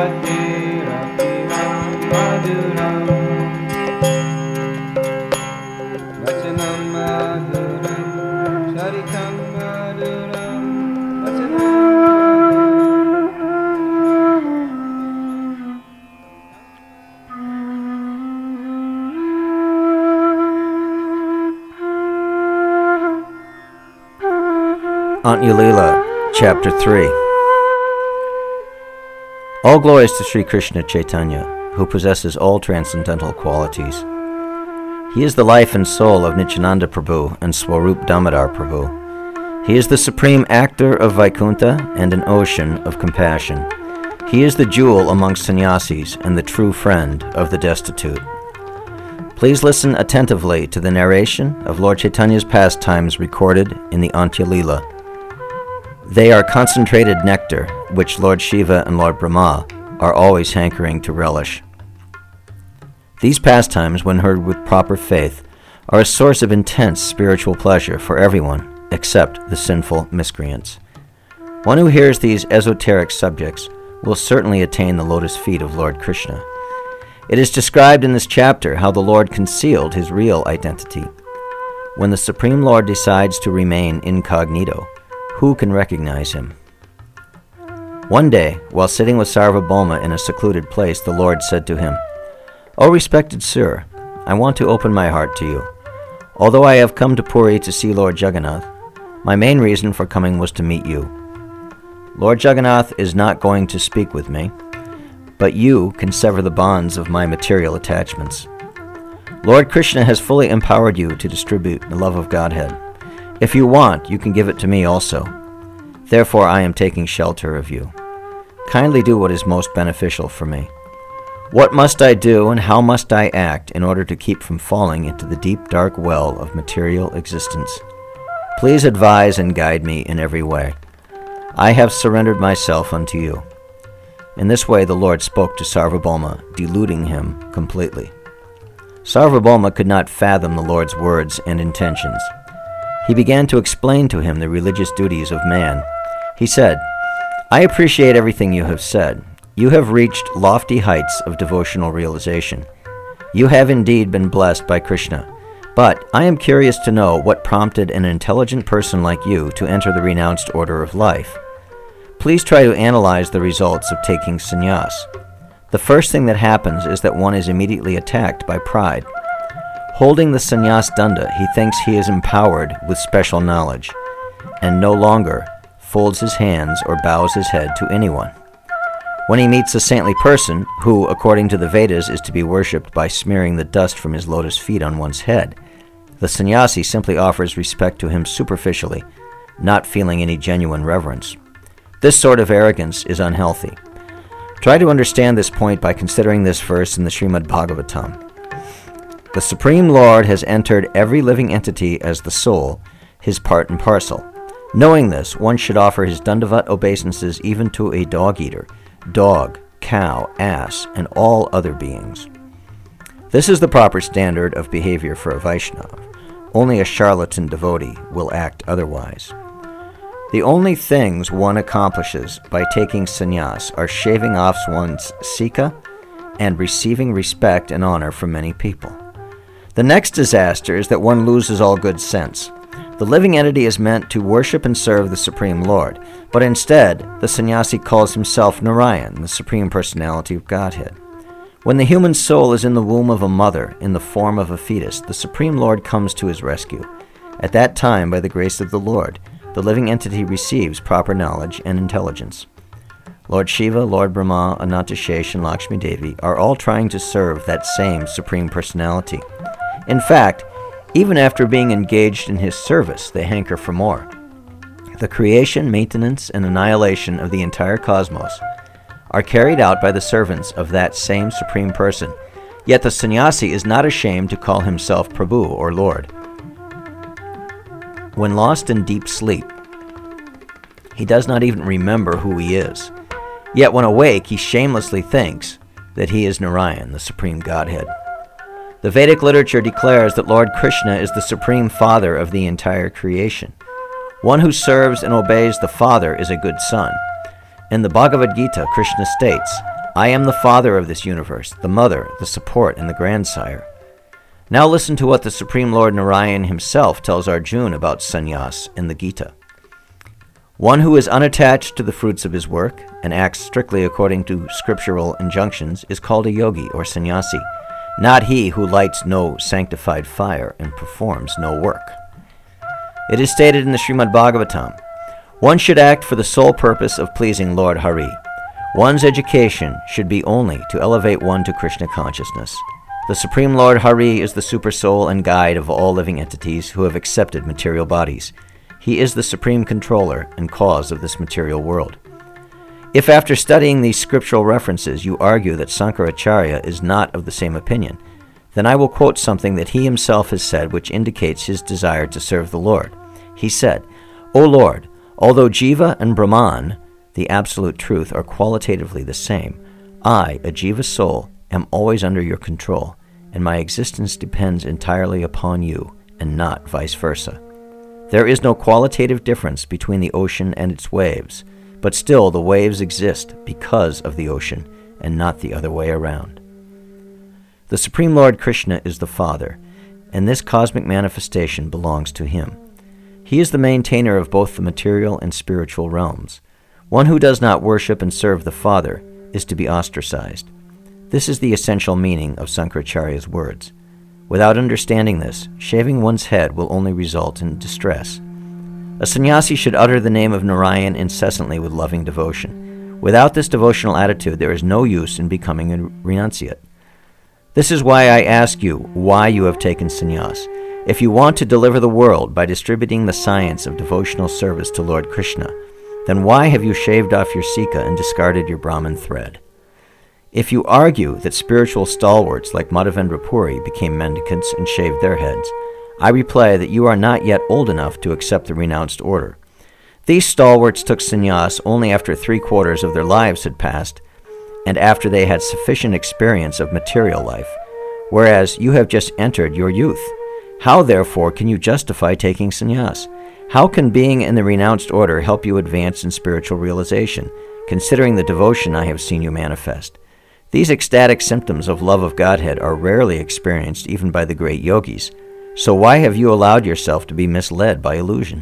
Antya Lila, Chapter 3. All glories to Sri Krishna Chaitanya, who possesses all transcendental qualities. He is the life and soul of Nityananda Prabhu and Swarup Damodar Prabhu. He is the supreme actor of Vaikuntha and an ocean of compassion. He is the jewel amongst sannyasis and the true friend of the destitute. Please listen attentively to the narration of Lord Chaitanya's pastimes recorded in the Antya Lila. They are concentrated nectar, which Lord Shiva and Lord Brahma are always hankering to relish. These pastimes, when heard with proper faith, are a source of intense spiritual pleasure for everyone except the sinful miscreants. One who hears these esoteric subjects will certainly attain the lotus feet of Lord Krishna. It is described in this chapter how the Lord concealed his real identity. When the Supreme Lord decides to remain incognito, who can recognize him? One day, while sitting with Sarvabhauma in a secluded place, the Lord said to him, "O respected sir, I want to open my heart to you. Although I have come to Puri to see Lord Jagannath, my main reason for coming was to meet you. Lord Jagannath is not going to speak with me, but you can sever the bonds of my material attachments. Lord Krishna has fully empowered you to distribute the love of Godhead. If you want, you can give it to me also. Therefore I am taking shelter of you. Kindly do what is most beneficial for me. What must I do and how must I act in order to keep from falling into the deep dark well of material existence? Please advise and guide me in every way. I have surrendered myself unto you." In this way the Lord spoke to Sarvabhauma, deluding him completely. Sarvabhauma could not fathom the Lord's words and intentions. He began to explain to him the religious duties of man. He said, "I appreciate everything you have said. You have reached lofty heights of devotional realization. You have indeed been blessed by Krishna. But I am curious to know what prompted an intelligent person like you to enter the renounced order of life. Please try to analyze the results of taking sannyas. The first thing that happens is that one is immediately attacked by pride. Holding the sannyas danda, he thinks he is empowered with special knowledge, and no longer folds his hands or bows his head to anyone. When he meets a saintly person, who, according to the Vedas, is to be worshipped by smearing the dust from his lotus feet on one's head, the sannyasi simply offers respect to him superficially, not feeling any genuine reverence. This sort of arrogance is unhealthy. Try to understand this point by considering this verse in the Srimad Bhagavatam. The Supreme Lord has entered every living entity as the soul, his part and parcel. Knowing this, one should offer his dandavat obeisances even to a dog-eater, dog, cow, ass, and all other beings. This is the proper standard of behavior for a Vaishnava. Only a charlatan devotee will act otherwise. The only things one accomplishes by taking sannyas are shaving off one's sika and receiving respect and honor from many people. The next disaster is that one loses all good sense. The living entity is meant to worship and serve the Supreme Lord, but instead, the sannyasi calls himself Narayan, the Supreme Personality of Godhead. When the human soul is in the womb of a mother, in the form of a fetus, the Supreme Lord comes to his rescue. At that time, by the grace of the Lord, the living entity receives proper knowledge and intelligence. Lord Shiva, Lord Brahma, Anantashesh, and Lakshmi Devi are all trying to serve that same Supreme Personality. In fact, even after being engaged in his service, they hanker for more. The creation, maintenance, and annihilation of the entire cosmos are carried out by the servants of that same Supreme Person, yet the sannyasi is not ashamed to call himself Prabhu or Lord. When lost in deep sleep, he does not even remember who he is. Yet when awake, he shamelessly thinks that he is Narayan, the Supreme Godhead. The Vedic literature declares that Lord Krishna is the Supreme Father of the entire creation. One who serves and obeys the Father is a good son. In the Bhagavad Gita, Krishna states, I am the father of this universe, the mother, the support, and the grandsire. Now listen to what the Supreme Lord Narayan himself tells Arjuna about sannyas in the Gita. One who is unattached to the fruits of his work and acts strictly according to scriptural injunctions is called a yogi or sannyasi, not he who lights no sanctified fire and performs no work. It is stated in the Srimad Bhagavatam, one should act for the sole purpose of pleasing Lord Hari. One's education should be only to elevate one to Krishna consciousness. The Supreme Lord Hari is the super soul and guide of all living entities who have accepted material bodies. He is the supreme controller and cause of this material world. If after studying these scriptural references you argue that Sankaracharya is not of the same opinion, then I will quote something that he himself has said which indicates his desire to serve the Lord. He said, O Lord, although Jiva and Brahman, the absolute truth, are qualitatively the same, I, a Jiva soul, am always under your control, and my existence depends entirely upon you, and not vice versa. There is no qualitative difference between the ocean and its waves, but still the waves exist because of the ocean, and not the other way around. The Supreme Lord Krishna is the Father, and this cosmic manifestation belongs to him. He is the maintainer of both the material and spiritual realms. One who does not worship and serve the Father is to be ostracized. This is the essential meaning of Sankaracharya's words. Without understanding this, shaving one's head will only result in distress. A sannyasi should utter the name of Narayan incessantly with loving devotion. Without this devotional attitude, there is no use in becoming a renunciate. This is why I ask you why you have taken sannyas. If you want to deliver the world by distributing the science of devotional service to Lord Krishna, then why have you shaved off your sika and discarded your Brahmin thread? If you argue that spiritual stalwarts like Madhavendra Puri became mendicants and shaved their heads, I reply that you are not yet old enough to accept the renounced order. These stalwarts took sannyas only after 3/4 of their lives had passed, and after they had sufficient experience of material life, whereas you have just entered your youth. How, therefore, can you justify taking sannyas? How can being in the renounced order help you advance in spiritual realization, considering the devotion I have seen you manifest? These ecstatic symptoms of love of Godhead are rarely experienced even by the great yogis, so why have you allowed yourself to be misled by illusion?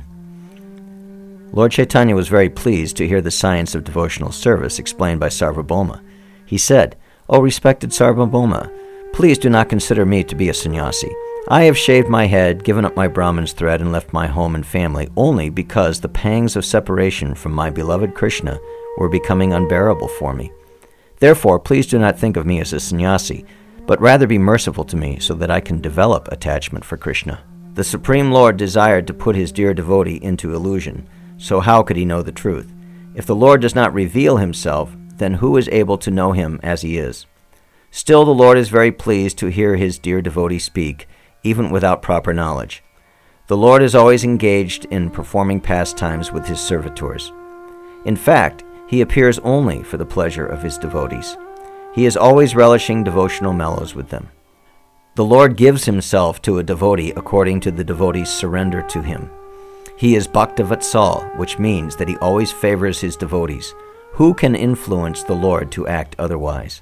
Lord Chaitanya was very pleased to hear the science of devotional service explained by Sarvabhauma. He said, O respected Sarvabhauma, please do not consider me to be a sannyasi. I have shaved my head, given up my Brahmin's thread, and left my home and family only because the pangs of separation from my beloved Krishna were becoming unbearable for me. Therefore, please do not think of me as a sannyasi, but rather be merciful to me so that I can develop attachment for Krishna. The Supreme Lord desired to put his dear devotee into illusion, so how could he know the truth? If the Lord does not reveal himself, then who is able to know him as he is? Still, the Lord is very pleased to hear his dear devotee speak, even without proper knowledge. The Lord is always engaged in performing pastimes with his servitors. In fact, he appears only for the pleasure of his devotees. He is always relishing devotional mellows with them. The Lord gives himself to a devotee according to the devotee's surrender to him. He is Bhaktavatsal, which means that he always favors his devotees. Who can influence the Lord to act otherwise?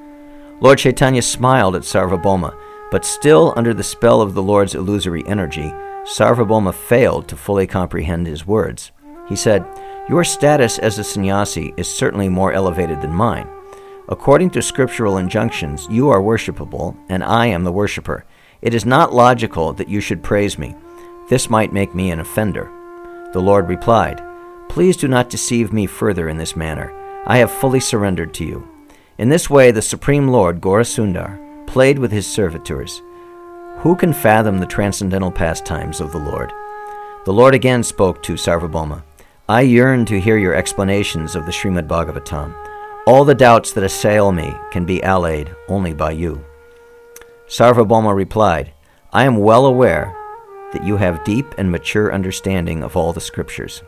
Lord Chaitanya smiled at Sarvabhauma, but still under the spell of the Lord's illusory energy, Sarvabhauma failed to fully comprehend his words. He said, Your status as a sannyasi is certainly more elevated than mine. According to scriptural injunctions, you are worshipable, and I am the worshipper. It is not logical that you should praise me. This might make me an offender. The Lord replied, Please do not deceive me further in this manner. I have fully surrendered to you. In this way, the Supreme Lord, Gaurasundar, played with his servitors. Who can fathom the transcendental pastimes of the Lord? The Lord again spoke to Sarvabhauma. I yearn to hear your explanations of the Srimad Bhagavatam. All the doubts that assail me can be allayed only by you. Sarvabhauma replied, I am well aware that you have deep and mature understanding of all the scriptures.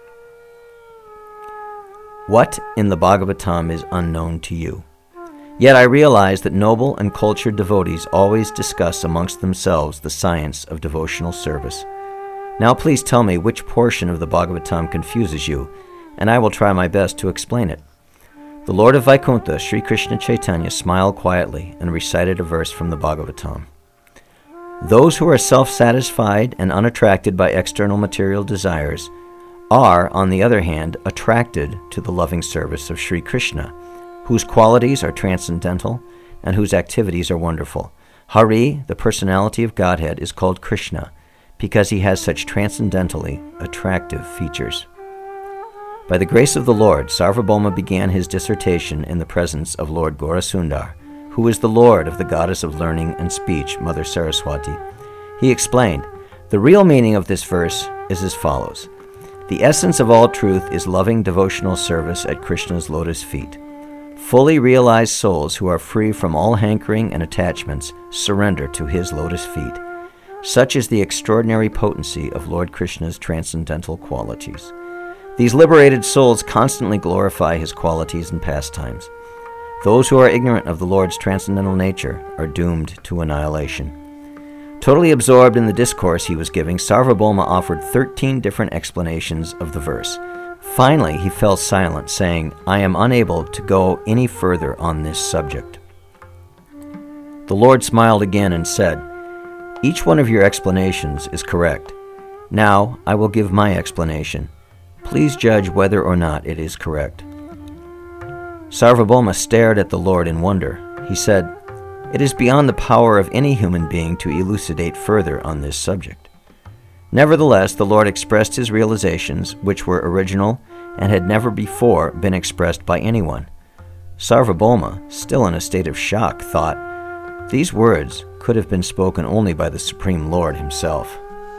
What in the Bhagavatam is unknown to you? Yet I realize that noble and cultured devotees always discuss amongst themselves the science of devotional service. Now please tell me which portion of the Bhagavatam confuses you, and I will try my best to explain it. The Lord of Vaikuntha, Sri Krishna Chaitanya, smiled quietly and recited a verse from the Bhagavatam. Those who are self-satisfied and unattracted by external material desires are, on the other hand, attracted to the loving service of Sri Krishna, whose qualities are transcendental and whose activities are wonderful. Hari, the personality of Godhead, is called Krishna because he has such transcendentally attractive features. By the grace of the Lord, Sarvabhauma began his dissertation in the presence of Lord Gaurasundar, who is the Lord of the goddess of learning and speech, Mother Saraswati. He explained, the real meaning of this verse is as follows. The essence of all truth is loving devotional service at Krishna's lotus feet. Fully realized souls who are free from all hankering and attachments surrender to his lotus feet. Such is the extraordinary potency of Lord Krishna's transcendental qualities. These liberated souls constantly glorify his qualities and pastimes. Those who are ignorant of the Lord's transcendental nature are doomed to annihilation. Totally absorbed in the discourse he was giving, Sarvabhauma offered 13 different explanations of the verse. Finally, he fell silent, saying, I am unable to go any further on this subject. The Lord smiled again and said, Each one of your explanations is correct. Now I will give my explanation. Please judge whether or not it is correct. Sarvabhauma stared at the Lord in wonder. He said, It is beyond the power of any human being to elucidate further on this subject. Nevertheless, the Lord expressed his realizations, which were original and had never before been expressed by anyone. Sarvabhauma, still in a state of shock, thought, These words could have been spoken only by the Supreme Lord himself.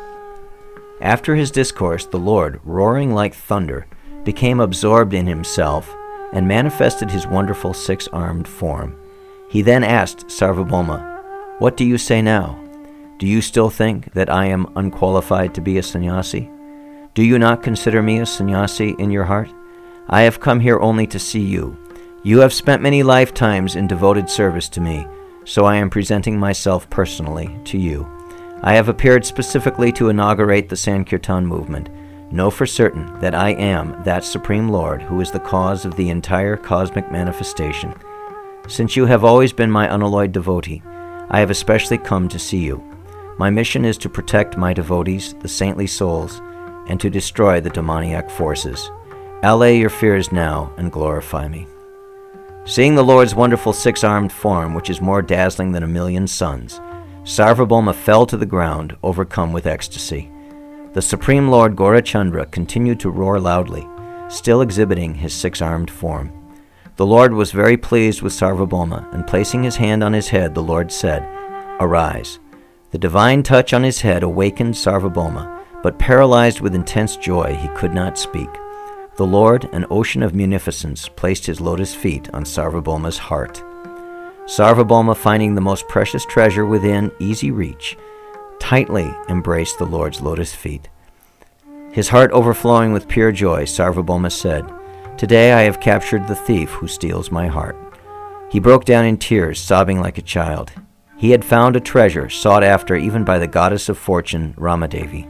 After his discourse, the Lord, roaring like thunder, became absorbed in himself and manifested his wonderful six-armed form. He then asked Sarvabhauma, What do you say now? Do you still think that I am unqualified to be a sannyasi? Do you not consider me a sannyasi in your heart? I have come here only to see you. You have spent many lifetimes in devoted service to me, so I am presenting myself personally to you. I have appeared specifically to inaugurate the Sankirtan movement. Know for certain that I am that Supreme Lord who is the cause of the entire cosmic manifestation. Since you have always been my unalloyed devotee, I have especially come to see you. My mission is to protect my devotees, the saintly souls, and to destroy the demoniac forces. Allay your fears now and glorify me. Seeing the Lord's wonderful six-armed form, which is more dazzling than 1,000,000 suns, Sarvabhauma fell to the ground, overcome with ecstasy. The Supreme Lord Gaurachandra continued to roar loudly, still exhibiting his six-armed form. The Lord was very pleased with Sarvabhauma, and placing his hand on his head, the Lord said, Arise. The divine touch on his head awakened Sarvabhauma, but paralyzed with intense joy, he could not speak. The Lord, an ocean of munificence, placed his lotus feet on Sarvabhauma's heart. Sarvabhauma, finding the most precious treasure within easy reach, tightly embraced the Lord's lotus feet. His heart overflowing with pure joy, Sarvabhauma said, Today I have captured the thief who steals my heart. He broke down in tears, sobbing like a child. He had found a treasure sought after even by the goddess of fortune, Ramadevi.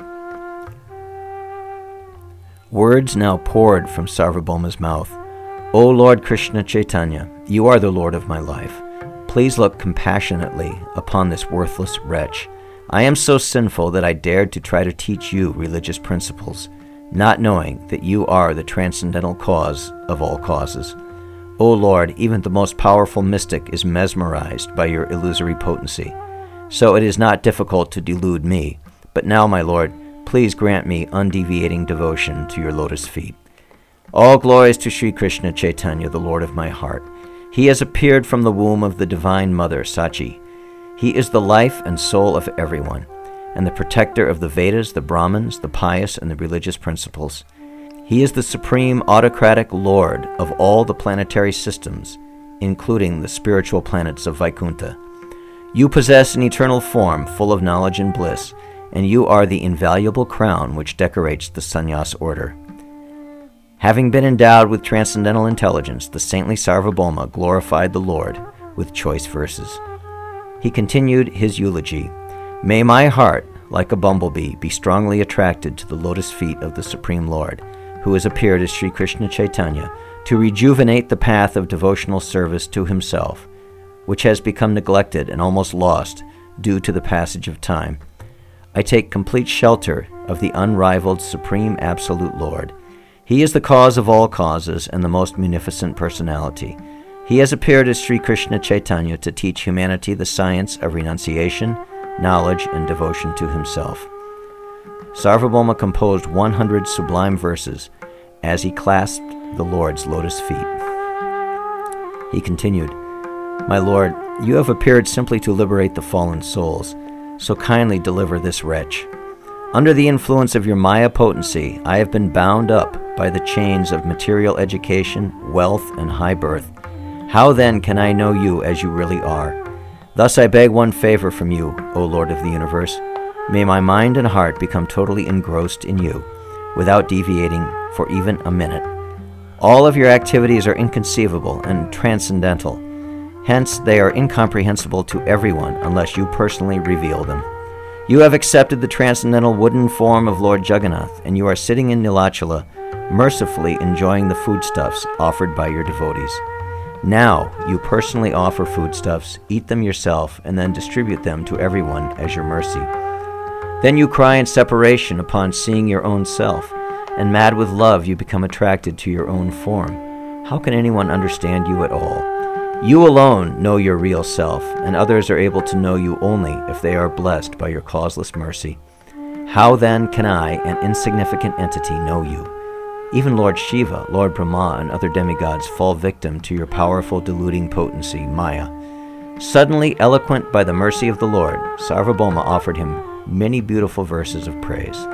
Words now poured from Sarvabhauma's mouth. O Lord Krishna Chaitanya, you are the Lord of my life. Please look compassionately upon this worthless wretch. I am so sinful that I dared to try to teach you religious principles, not knowing that you are the transcendental cause of all causes. O Lord, even the most powerful mystic is mesmerized by your illusory potency. So it is not difficult to delude me. But now, my Lord, please grant me undeviating devotion to your lotus feet. All glories to Sri Krishna Chaitanya, the Lord of my heart. He has appeared from the womb of the Divine Mother, Sachi. He is the life and soul of everyone, and the protector of the Vedas, the Brahmins, the pious, and the religious principles. He is the supreme autocratic Lord of all the planetary systems, including the spiritual planets of Vaikuntha. You possess an eternal form full of knowledge and bliss, and you are the invaluable crown which decorates the sannyas order. Having been endowed with transcendental intelligence, the saintly Sarvabhauma glorified the Lord with choice verses. He continued his eulogy. May my heart, like a bumblebee, be strongly attracted to the lotus feet of the Supreme Lord, who has appeared as Sri Krishna Chaitanya, to rejuvenate the path of devotional service to himself, which has become neglected and almost lost due to the passage of time. I take complete shelter of the unrivaled Supreme Absolute Lord. He is the cause of all causes and the most munificent personality. He has appeared as Sri Krishna Chaitanya to teach humanity the science of renunciation, knowledge, and devotion to himself. Sarvabhauma composed 100 sublime verses as he clasped the Lord's lotus feet. He continued, "My Lord, you have appeared simply to liberate the fallen souls, so kindly deliver this wretch. Under the influence of your Maya potency, I have been bound up by the chains of material education, wealth, and high birth. How then can I know you as you really are? Thus I beg one favor from you, O Lord of the universe. May my mind and heart become totally engrossed in you, without deviating for even a minute. All of your activities are inconceivable and transcendental. Hence, they are incomprehensible to everyone unless you personally reveal them. You have accepted the transcendental wooden form of Lord Jagannath, and you are sitting in Nilachala, mercifully enjoying the foodstuffs offered by your devotees. Now, you personally offer foodstuffs, eat them yourself, and then distribute them to everyone as your mercy. Then you cry in separation upon seeing your own self, and mad with love you become attracted to your own form. How can anyone understand you at all? You alone know your real self, and others are able to know you only if they are blessed by your causeless mercy. How then can I, an insignificant entity, know you? Even Lord Shiva, Lord Brahma, and other demigods fall victim to your powerful deluding potency, Maya." Suddenly eloquent by the mercy of the Lord, Sarvabhauma offered him many beautiful verses of praise.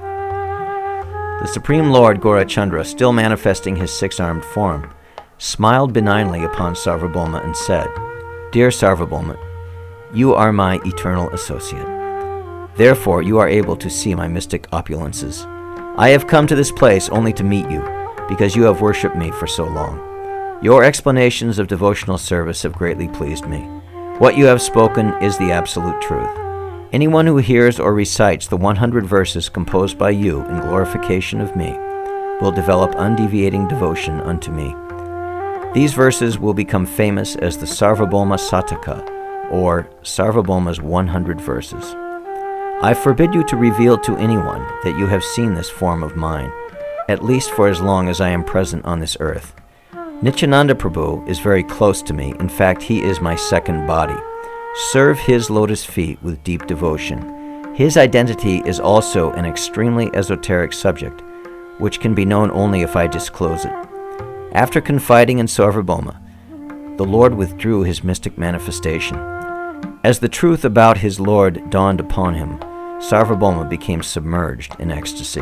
The Supreme Lord Gaurachandra, still manifesting his six-armed form, smiled benignly upon Sarvabhauma and said, "Dear Sarvabhauma, you are my eternal associate. Therefore you are able to see my mystic opulences. I have come to this place only to meet you, because you have worshipped me for so long. Your explanations of devotional service have greatly pleased me. What you have spoken is the absolute truth. Anyone who hears or recites the 100 verses composed by you in glorification of me will develop undeviating devotion unto me. These verses will become famous as the Sarvabhauma Sataka, or Sarvabhauma's 100 verses. I forbid you to reveal to anyone that you have seen this form of mine, at least for as long as I am present on this earth. Nityananda Prabhu is very close to me. In fact, he is my second body. Serve his lotus feet with deep devotion. His identity is also an extremely esoteric subject, which can be known only if I disclose it. After confiding in Sarvabhauma, the Lord withdrew his mystic manifestation. As the truth about his Lord dawned upon him, Sarvabhauma became submerged in ecstasy.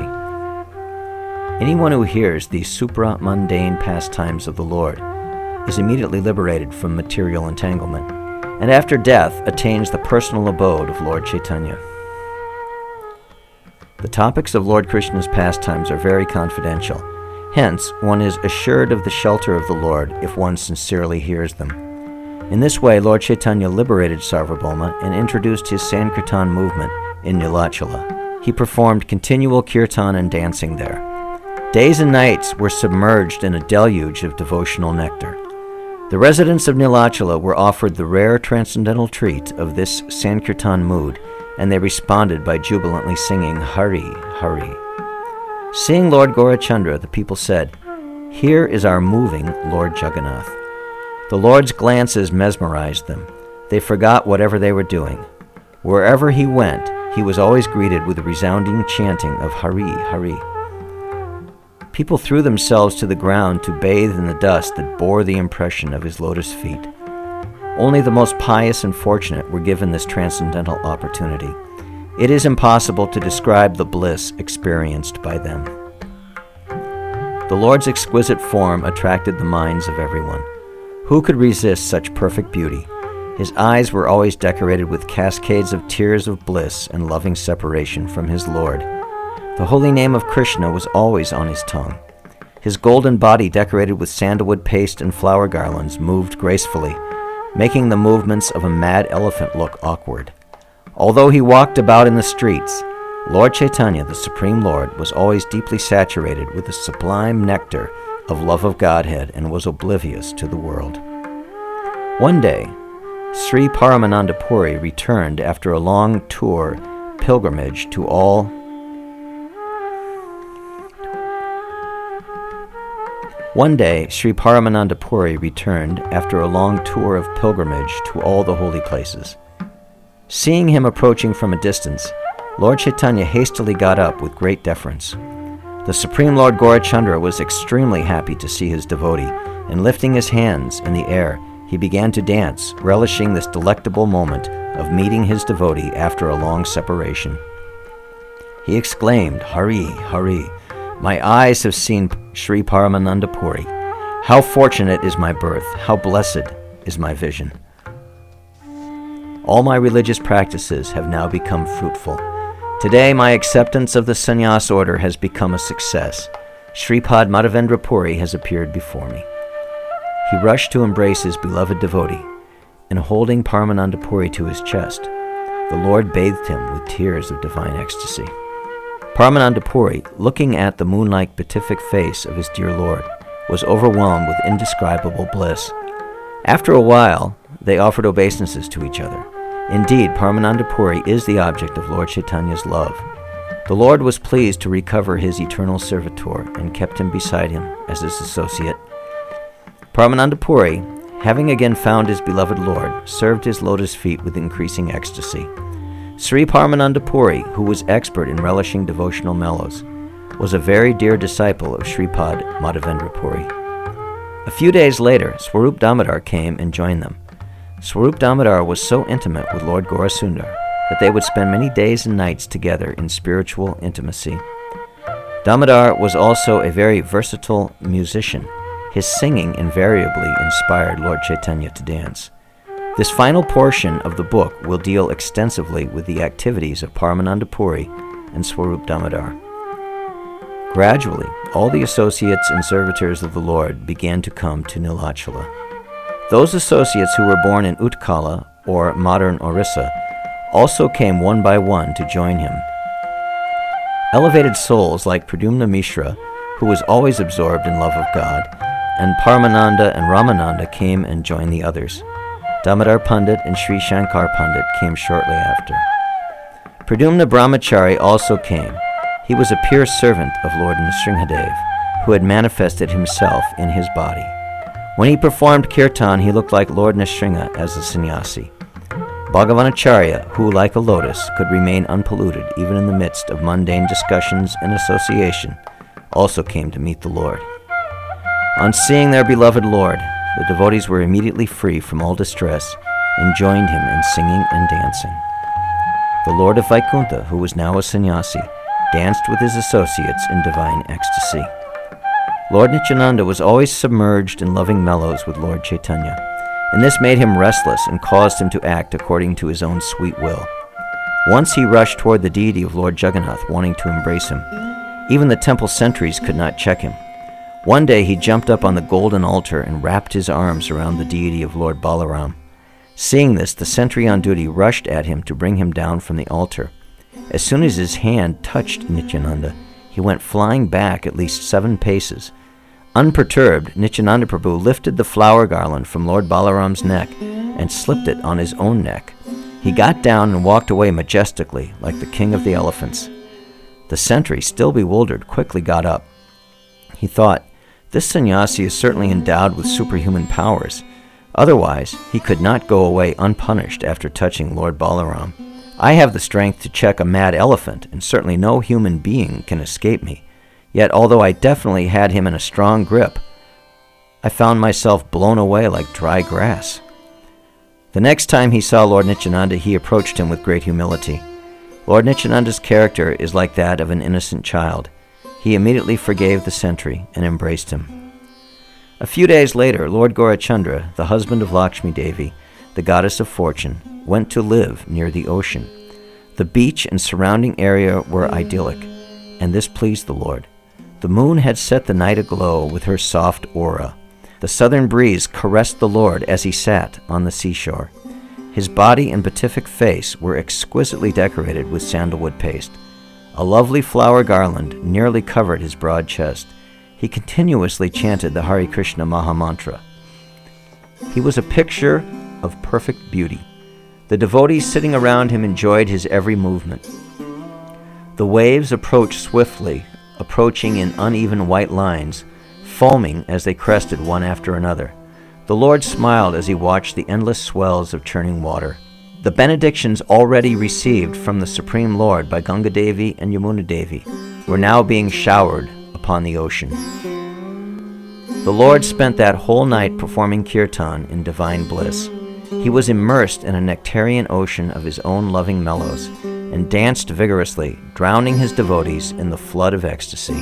Anyone who hears these supra-mundane pastimes of the Lord is immediately liberated from material entanglement, and after death attains the personal abode of Lord Chaitanya. The topics of Lord Krishna's pastimes are very confidential. Hence, one is assured of the shelter of the Lord if one sincerely hears them. In this way, Lord Chaitanya liberated Sarvabhauma and introduced his Sankirtan movement in Nilachala. He performed continual kirtan and dancing there. Days and nights were submerged in a deluge of devotional nectar. The residents of Nilachala were offered the rare transcendental treat of this Sankirtan mood, and they responded by jubilantly singing Hari, Hari. Seeing Lord Gaurachandra, the people said, "Here is our moving Lord Jagannath." The Lord's glances mesmerized them. They forgot whatever they were doing. Wherever he went, he was always greeted with a resounding chanting of Hari, Hari. People threw themselves to the ground to bathe in the dust that bore the impression of his lotus feet. Only the most pious and fortunate were given this transcendental opportunity. It is impossible to describe the bliss experienced by them. The Lord's exquisite form attracted the minds of everyone. Who could resist such perfect beauty? His eyes were always decorated with cascades of tears of bliss and loving separation from his Lord. The holy name of Krishna was always on his tongue. His golden body, decorated with sandalwood paste and flower garlands, moved gracefully, making the movements of a mad elephant look awkward. Although he walked about in the streets, Lord Chaitanya, the Supreme Lord, was always deeply saturated with the sublime nectar of love of Godhead and was oblivious to the world. One day, Sri Paramananda Puri returned after a long tour pilgrimage to all the holy places. Seeing him approaching from a distance, Lord Chaitanya hastily got up with great deference. The Supreme Lord Gaurachandra was extremely happy to see his devotee, and lifting his hands in the air, he began to dance, relishing this delectable moment of meeting his devotee after a long separation. He exclaimed, "Hari, Hari, my eyes have seen Sri Paramananda Puri. How fortunate is my birth, how blessed is my vision. All my religious practices have now become fruitful. Today my acceptance of the sannyas order has become a success. Shripad Madhavendra Puri has appeared before me." He rushed to embrace his beloved devotee, and holding Paramananda Puri to his chest, the Lord bathed him with tears of divine ecstasy. Paramananda Puri, looking at the moon-like beatific face of his dear Lord, was overwhelmed with indescribable bliss. After a while, they offered obeisances to each other. Indeed, Paramananda Puri is the object of Lord Chaitanya's love. The Lord was pleased to recover his eternal servitor and kept him beside him as his associate. Paramananda Puri, having again found his beloved Lord, served his lotus feet with increasing ecstasy. Sri Paramananda Puri, who was expert in relishing devotional mellows, was a very dear disciple of Shripad Madhavendra Puri. A few days later, Swarup Damodar came and joined them. Swarup Damodar was so intimate with Lord Gaurasundar that they would spend many days and nights together in spiritual intimacy. Damodar was also a very versatile musician. His singing invariably inspired Lord Chaitanya to dance. This final portion of the book will deal extensively with the activities of Paramananda Puri and Swarup Damodar. Gradually, all the associates and servitors of the Lord began to come to Nilachala. Those associates who were born in Utkala, or modern Orissa, also came one by one to join him. Elevated souls like Pradyumna Mishra, who was always absorbed in love of God, and Paramananda and Ramananda came and joined the others. Damodar Pandit and Sri Shankar Pandit came shortly after. Pradyumna Brahmachari also came. He was a pure servant of Lord Nrsimhadev, who had manifested himself in his body. When he performed kirtan, he looked like Lord Nrsimha as a sannyasi. Bhagavanacharya, who, like a lotus, could remain unpolluted even in the midst of mundane discussions and association, also came to meet the Lord. On seeing their beloved Lord, the devotees were immediately free from all distress and joined him in singing and dancing. The Lord of Vaikuntha, who was now a sannyasi, danced with his associates in divine ecstasy. Lord Nityananda was always submerged in loving mellows with Lord Chaitanya, and this made him restless and caused him to act according to his own sweet will. Once he rushed toward the deity of Lord Jagannath, wanting to embrace him. Even the temple sentries could not check him. One day he jumped up on the golden altar and wrapped his arms around the deity of Lord Balaram. Seeing this, the sentry on duty rushed at him to bring him down from the altar. As soon as his hand touched Nityananda, he went flying back at least 7 paces. Unperturbed, Nityananda Prabhu lifted the flower garland from Lord Balaram's neck and slipped it on his own neck. He got down and walked away majestically, like the king of the elephants. The sentry, still bewildered, quickly got up. He thought, "This sannyasi is certainly endowed with superhuman powers. Otherwise, he could not go away unpunished after touching Lord Balaram. I have the strength to check a mad elephant, and certainly no human being can escape me. Yet, although I definitely had him in a strong grip, I found myself blown away like dry grass." The next time he saw Lord Nityananda, he approached him with great humility. Lord Nityananda's character is like that of an innocent child. He immediately forgave the sentry and embraced him. A few days later, Lord Gaurachandra, the husband of Lakshmi Devi, the goddess of fortune, went to live near the ocean. The beach and surrounding area were idyllic, and this pleased the Lord. The moon had set the night aglow with her soft aura. The southern breeze caressed the Lord as he sat on the seashore. His body and beatific face were exquisitely decorated with sandalwood paste. A lovely flower garland nearly covered his broad chest. he continuously chanted the Hare Krishna Maha Mantra. He was a picture of perfect beauty. The devotees sitting around him enjoyed his every movement. The waves approached swiftly, approaching in uneven white lines, foaming as they crested one after another. The Lord smiled as he watched the endless swells of churning water. The benedictions already received from the Supreme Lord by Ganga Devi and Yamuna Devi were now being showered upon the ocean. The Lord spent that whole night performing kirtan in divine bliss. He was immersed in a nectarian ocean of his own loving mellows and danced vigorously, drowning his devotees in the flood of ecstasy.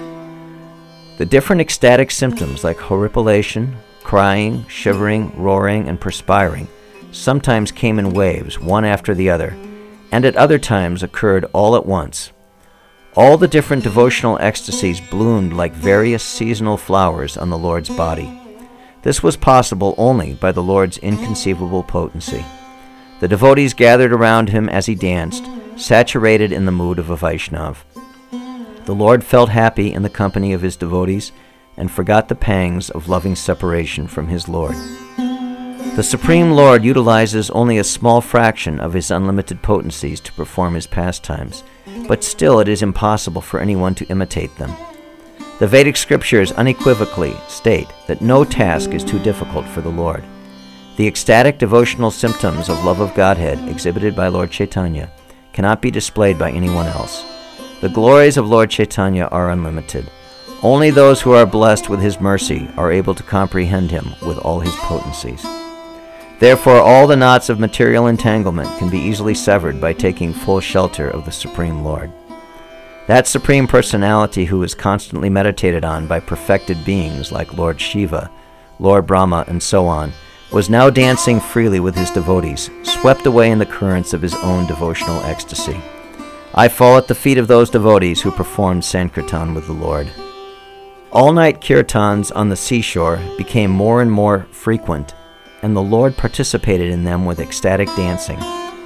The different ecstatic symptoms like horripilation, crying, shivering, roaring, and perspiring sometimes came in waves, one after the other, and at other times occurred all at once. All the different devotional ecstasies bloomed like various seasonal flowers on the Lord's body. This was possible only by the Lord's inconceivable potency. The devotees gathered around him as he danced, saturated in the mood of a Vaishnav. The Lord felt happy in the company of his devotees and forgot the pangs of loving separation from his Lord. The Supreme Lord utilizes only a small fraction of his unlimited potencies to perform his pastimes, but still it is impossible for anyone to imitate them. The Vedic scriptures unequivocally state that no task is too difficult for the Lord. The ecstatic devotional symptoms of love of Godhead exhibited by Lord Chaitanya cannot be displayed by anyone else. The glories of Lord Chaitanya are unlimited. Only those who are blessed with his mercy are able to comprehend him with all his potencies. Therefore, all the knots of material entanglement can be easily severed by taking full shelter of the Supreme Lord. That Supreme Personality who is constantly meditated on by perfected beings like Lord Shiva, Lord Brahma, and so on, was now dancing freely with his devotees, swept away in the currents of his own devotional ecstasy. I fall at the feet of those devotees who performed Sankirtan with the Lord. All-night kirtans on the seashore became more and more frequent, and the Lord participated in them with ecstatic dancing.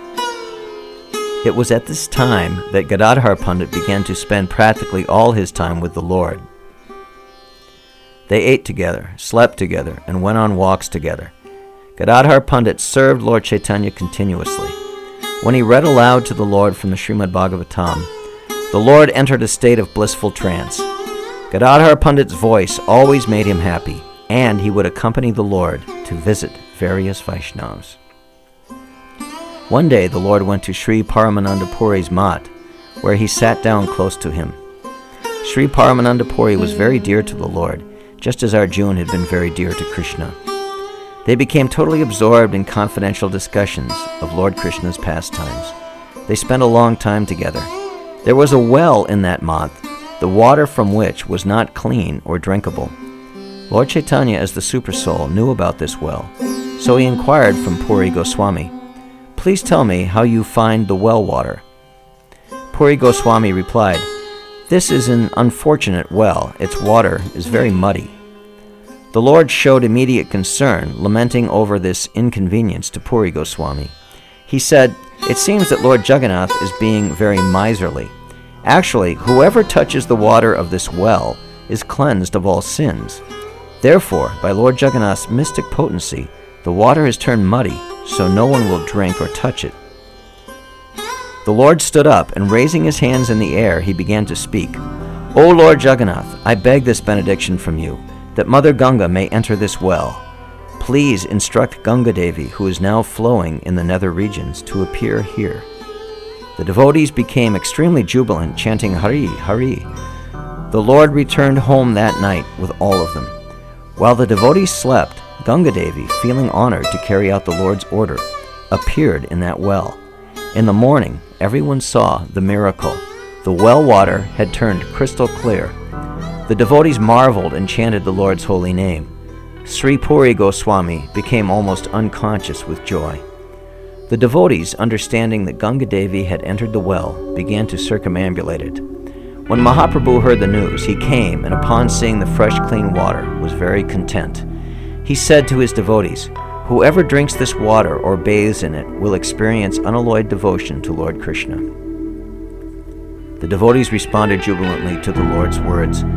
It was at this time that Gadadhar Pandit began to spend practically all his time with the Lord. They ate together, slept together, and went on walks together. Gadadhar Pandit served Lord Chaitanya continuously. When he read aloud to the Lord from the Srimad Bhagavatam, the Lord entered a state of blissful trance. Gadadhar Pandit's voice always made him happy, and he would accompany the Lord to visit various Vaishnavas. One day the Lord went to Sri Paramananda Puri's mat, where he sat down close to him. Sri Paramananda Puri was very dear to the Lord, just as Arjuna had been very dear to Krishna. They became totally absorbed in confidential discussions of Lord Krishna's pastimes. They spent a long time together. There was a well in that mat, the water from which was not clean or drinkable. Lord Chaitanya, as the Supersoul, knew about this well, so he inquired from Puri Goswami, "Please tell me how you find the well water." Puri Goswami replied, "This is an unfortunate well. Its water is very muddy." The Lord showed immediate concern, lamenting over this inconvenience to Puri Goswami. He said, "It seems that Lord Jagannath is being very miserly. Actually, whoever touches the water of this well is cleansed of all sins. Therefore, by Lord Jagannath's mystic potency, the water has turned muddy, so no one will drink or touch it." The Lord stood up, and raising his hands in the air, he began to speak. "O Lord Jagannath, I beg this benediction from you, that Mother Ganga may enter this well. Please instruct Ganga Devi, who is now flowing in the nether regions, to appear here." The devotees became extremely jubilant, chanting Hari, Hari. The Lord returned home that night with all of them. While the devotees slept, Ganga Devi, feeling honored to carry out the Lord's order, appeared in that well. In the morning, everyone saw the miracle. The well water had turned crystal clear. The devotees marveled and chanted the Lord's holy name. Sri Puri Goswami became almost unconscious with joy. The devotees, understanding that Ganga Devi had entered the well, began to circumambulate it. When Mahaprabhu heard the news, he came, and upon seeing the fresh, clean water, was very content. He said to his devotees, "Whoever drinks this water or bathes in it will experience unalloyed devotion to Lord Krishna." The devotees responded jubilantly to the Lord's words.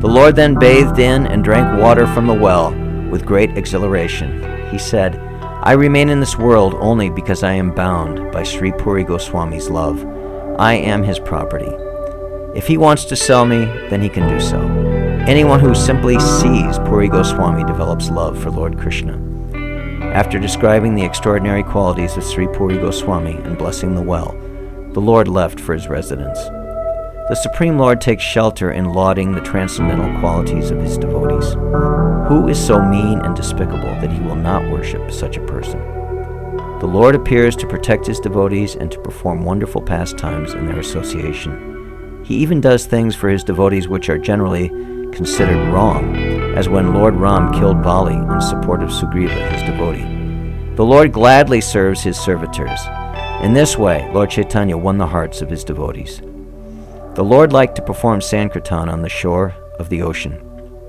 The Lord then bathed in and drank water from the well with great exhilaration. He said, I remain in this world only because I am bound by Sri Puri Goswami's love. I am his property. If he wants to sell me, then he can do so. Anyone who simply sees Puri Goswami develops love for Lord Krishna. After describing the extraordinary qualities of Sri Puri Goswami and blessing the well, the Lord left for his residence. The Supreme Lord takes shelter in lauding the transcendental qualities of his devotees. Who is so mean and despicable that he will not worship such a person? The Lord appears to protect his devotees and to perform wonderful pastimes in their association. He even does things for his devotees which are generally considered wrong, as when Lord Ram killed Bali in support of Sugriva, his devotee. The Lord gladly serves his servitors. In this way, Lord Chaitanya won the hearts of his devotees. The Lord liked to perform Sankirtan on the shore of the ocean.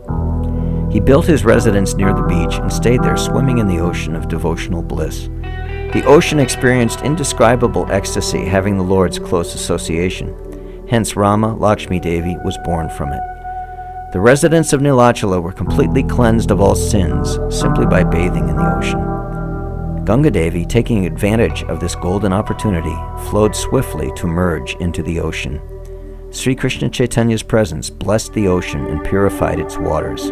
He built his residence near the beach and stayed there swimming in the ocean of devotional bliss. The ocean experienced indescribable ecstasy, having the Lord's close association. Hence Rama Lakshmi Devi was born from it. The residents of Nilachala were completely cleansed of all sins simply by bathing in the ocean. Ganga Devi, taking advantage of this golden opportunity, flowed swiftly to merge into the ocean. Sri Krishna Chaitanya's presence blessed the ocean and purified its waters.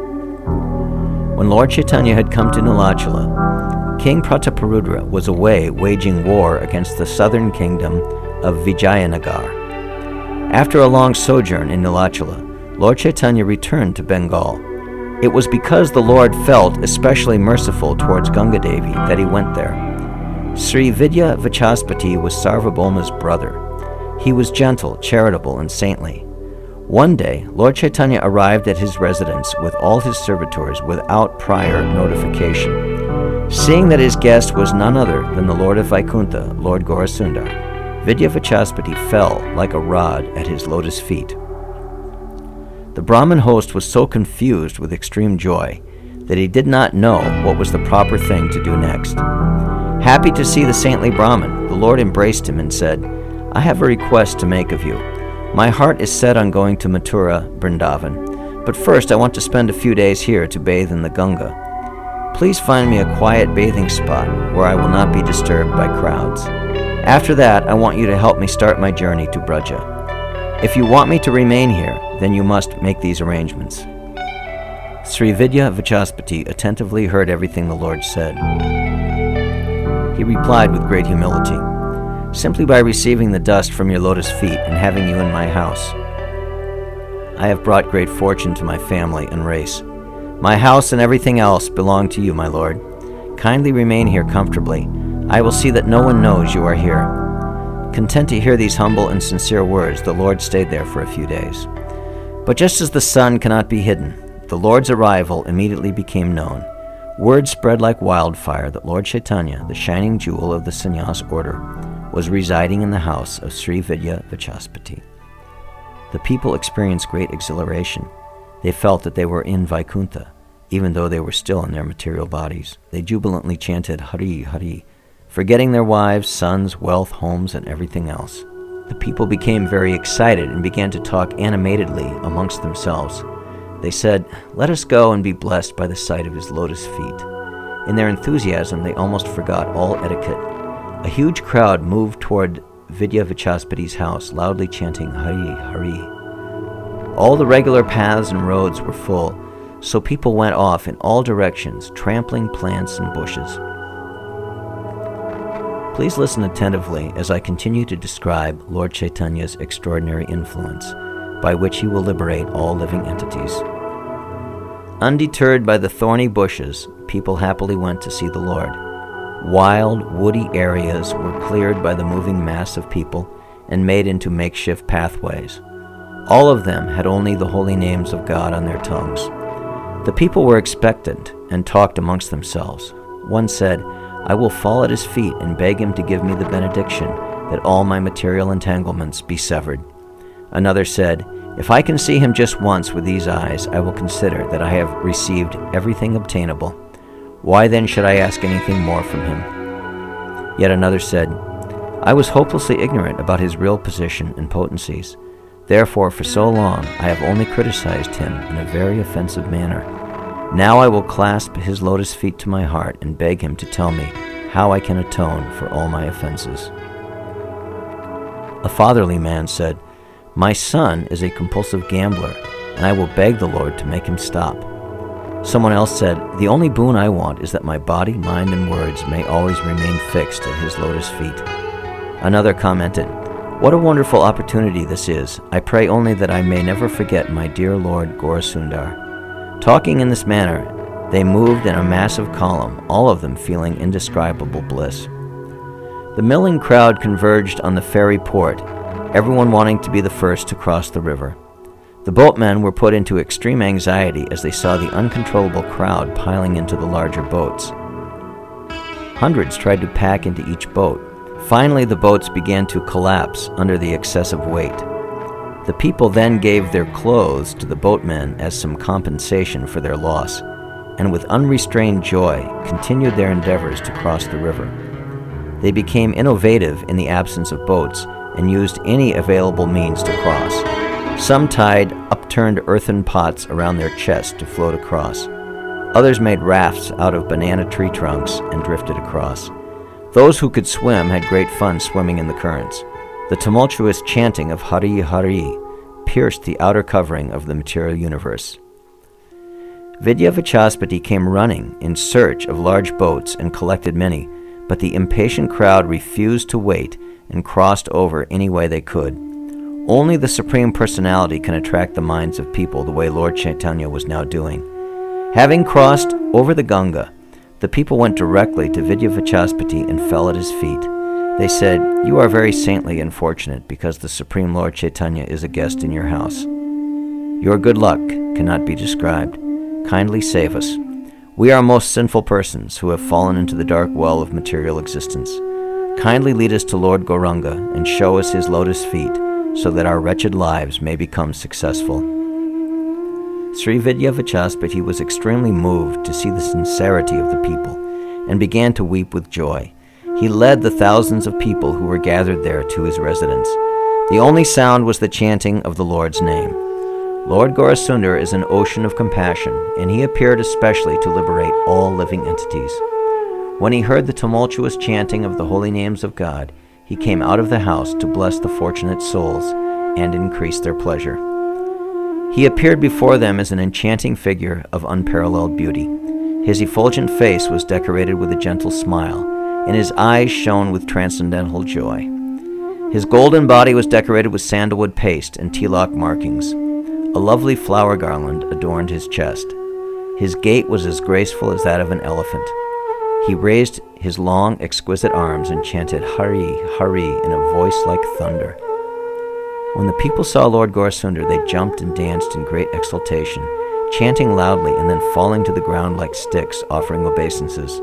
When Lord Chaitanya had come to Nilachala, King Prataparudra was away waging war against the southern kingdom of Vijayanagar. After a long sojourn in Nilachala, Lord Chaitanya returned to Bengal. It was because the Lord felt especially merciful towards Ganga Devi that he went there. Sri Vidya Vachaspati was Sarvabhauma's brother. He was gentle, charitable, and saintly. One day, Lord Chaitanya arrived at his residence with all his servitors without prior notification. Seeing that his guest was none other than the Lord of Vaikuntha, Lord Gaurasundar, Vidya Vachaspati fell like a rod at his lotus feet. The Brahmin host was so confused with extreme joy that he did not know what was the proper thing to do next. Happy to see the saintly Brahmin, the Lord embraced him and said, I have a request to make of you. My heart is set on going to Mathura, Vrindavan, but first I want to spend a few days here to bathe in the Ganga. Please find me a quiet bathing spot where I will not be disturbed by crowds. After that, I want you to help me start my journey to Braja. If you want me to remain here, then you must make these arrangements. Sri Vidya Vachaspati attentively heard everything the Lord said. He replied with great humility, Simply by receiving the dust from your lotus feet and having you in my house, I have brought great fortune to my family and race. My house and everything else belong to you, my Lord. Kindly remain here comfortably. I will see that no one knows you are here. Content to hear these humble and sincere words, the Lord stayed there for a few days. But just as the sun cannot be hidden, the Lord's arrival immediately became known. Word spread like wildfire that Lord Chaitanya, the shining jewel of the sannyas order, was residing in the house of Sri Vidya Vachaspati. The people experienced great exhilaration. They felt that they were in Vaikuntha, even though they were still in their material bodies. They jubilantly chanted Hari Hari, forgetting their wives, sons, wealth, homes, and everything else. The people became very excited and began to talk animatedly amongst themselves. They said, Let us go and be blessed by the sight of his lotus feet. In their enthusiasm, they almost forgot all etiquette. A huge crowd moved toward Vidya Vachaspati's house, loudly chanting Hari Hari. All the regular paths and roads were full, so people went off in all directions, trampling plants and bushes. Please listen attentively as I continue to describe Lord Chaitanya's extraordinary influence, by which he will liberate all living entities. Undeterred by the thorny bushes, people happily went to see the Lord. Wild, woody areas were cleared by the moving mass of people and made into makeshift pathways. All of them had only the holy names of God on their tongues. The people were expectant and talked amongst themselves. One said, I will fall at his feet and beg him to give me the benediction that all my material entanglements be severed. Another said, If I can see him just once with these eyes, I will consider that I have received everything obtainable. Why then should I ask anything more from him? Yet another said, I was hopelessly ignorant about his real position and potencies. Therefore, for so long, I have only criticized him in a very offensive manner. Now I will clasp his lotus feet to my heart and beg him to tell me how I can atone for all my offenses." A fatherly man said, "My son is a compulsive gambler, and I will beg the Lord to make him stop." Someone else said, "The only boon I want is that my body, mind, and words may always remain fixed at his lotus feet." Another commented, "What a wonderful opportunity this is. I pray only that I may never forget my dear Lord Gaurasundar." Talking in this manner, they moved in a massive column, all of them feeling indescribable bliss. The milling crowd converged on the ferry port, everyone wanting to be the first to cross the river. The boatmen were put into extreme anxiety as they saw the uncontrollable crowd piling into the larger boats. Hundreds tried to pack into each boat. Finally, the boats began to collapse under the excessive weight. The people then gave their clothes to the boatmen as some compensation for their loss, and with unrestrained joy continued their endeavors to cross the river. They became innovative in the absence of boats and used any available means to cross. Some tied upturned earthen pots around their chests to float across. Others made rafts out of banana tree trunks and drifted across. Those who could swim had great fun swimming in the currents. The tumultuous chanting of Hari Hari pierced the outer covering of the material universe. Vidyavachaspati came running in search of large boats and collected many, but the impatient crowd refused to wait and crossed over any way they could. Only the Supreme Personality can attract the minds of people the way Lord Chaitanya was now doing. Having crossed over the Ganga, the people went directly to Vidyavachaspati and fell at his feet. They said, "You are very saintly and fortunate because the Supreme Lord Chaitanya is a guest in your house. Your good luck cannot be described. Kindly save us. We are most sinful persons who have fallen into the dark well of material existence. Kindly lead us to Lord Gauranga and show us his lotus feet so that our wretched lives may become successful." Sri Vidyavachaspati was extremely moved to see the sincerity of the people and began to weep with joy. He led the thousands of people who were gathered there to his residence. The only sound was the chanting of the Lord's name. Lord Gaurasundar is an ocean of compassion, and he appeared especially to liberate all living entities. When he heard the tumultuous chanting of the holy names of God, he came out of the house to bless the fortunate souls and increase their pleasure. He appeared before them as an enchanting figure of unparalleled beauty. His effulgent face was decorated with a gentle smile, and his eyes shone with transcendental joy. His golden body was decorated with sandalwood paste and tilak markings. A lovely flower garland adorned his chest. His gait was as graceful as that of an elephant. He raised his long, exquisite arms and chanted Hari, Hari in a voice like thunder. When the people saw Lord Gaurasundar, they jumped and danced in great exultation, chanting loudly and then falling to the ground like sticks, offering obeisances.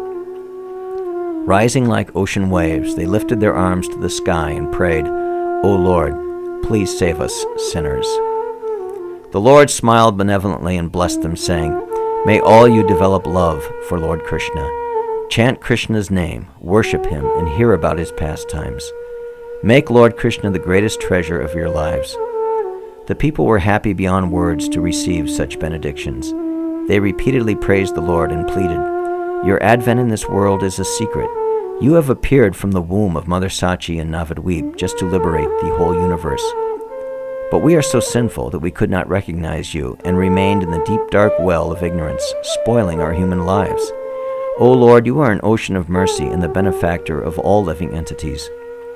Rising like ocean waves, they lifted their arms to the sky and prayed, "O Lord, please save us, sinners." The Lord smiled benevolently and blessed them, saying, "May all you develop love for Lord Krishna. Chant Krishna's name, worship him, and hear about his pastimes. Make Lord Krishna the greatest treasure of your lives." The people were happy beyond words to receive such benedictions. They repeatedly praised the Lord and pleaded, "Your advent in this world is a secret. You have appeared from the womb of Mother Sachi in Navadvip just to liberate the whole universe. But we are so sinful that we could not recognize you and remained in the deep dark well of ignorance, spoiling our human lives. O Lord, you are an ocean of mercy and the benefactor of all living entities.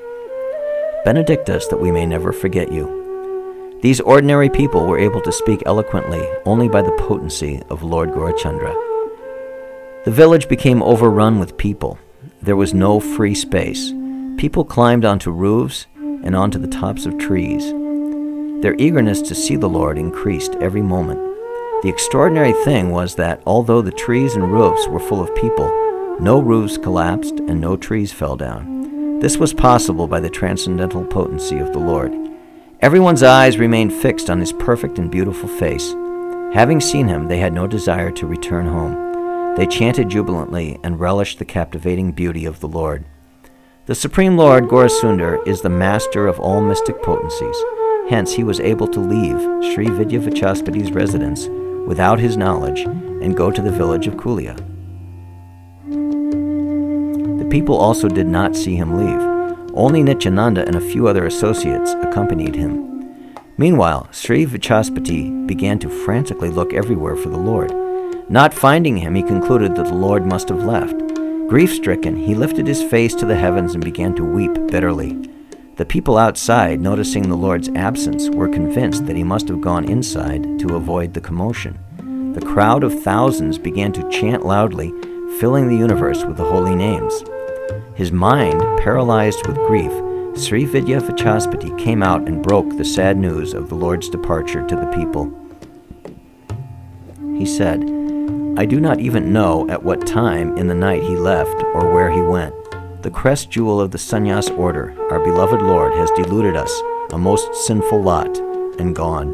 Benedict us that we may never forget you." These ordinary people were able to speak eloquently only by the potency of Lord Gaurachandra. The village became overrun with people. There was no free space. People climbed onto roofs and onto the tops of trees. Their eagerness to see the Lord increased every moment. The extraordinary thing was that although the trees and roofs were full of people, no roofs collapsed and no trees fell down. This was possible by the transcendental potency of the Lord. Everyone's eyes remained fixed on his perfect and beautiful face. Having seen him, they had no desire to return home. They chanted jubilantly and relished the captivating beauty of the Lord. The Supreme Lord Gaurasundar is the master of all mystic potencies. Hence, he was able to leave Sri Vidya Vachaspati's residence without his knowledge and go to the village of Kulia. The people also did not see him leave. Only Nityananda and a few other associates accompanied him. Meanwhile, Sri Vachaspati began to frantically look everywhere for the Lord. Not finding him, he concluded that the Lord must have left. Grief-stricken, he lifted his face to the heavens and began to weep bitterly. The people outside, noticing the Lord's absence, were convinced that he must have gone inside to avoid the commotion. The crowd of thousands began to chant loudly, filling the universe with the holy names. His mind, paralyzed with grief, Sri Vidya Vachaspati came out and broke the sad news of the Lord's departure to the people. He said, "I do not even know at what time in the night he left or where he went. The crest jewel of the sannyas order, our beloved Lord, has deluded us, a most sinful lot, and gone.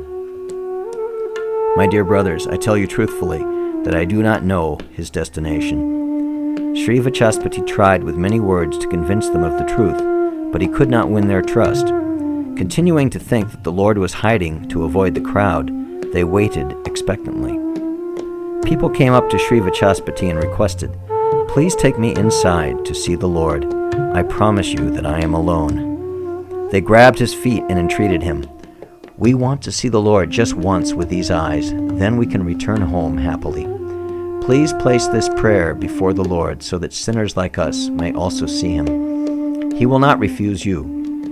My dear brothers, I tell you truthfully that I do not know his destination." Sri Vachaspati tried with many words to convince them of the truth, but he could not win their trust. Continuing to think that the Lord was hiding to avoid the crowd, they waited expectantly. People came up to Sri Vachaspati and requested, "Please take me inside to see the Lord. I promise you that I am alone." They grabbed his feet and entreated him, "We want to see the Lord just once with these eyes, then we can return home happily. Please place this prayer before the Lord so that sinners like us may also see him. He will not refuse you."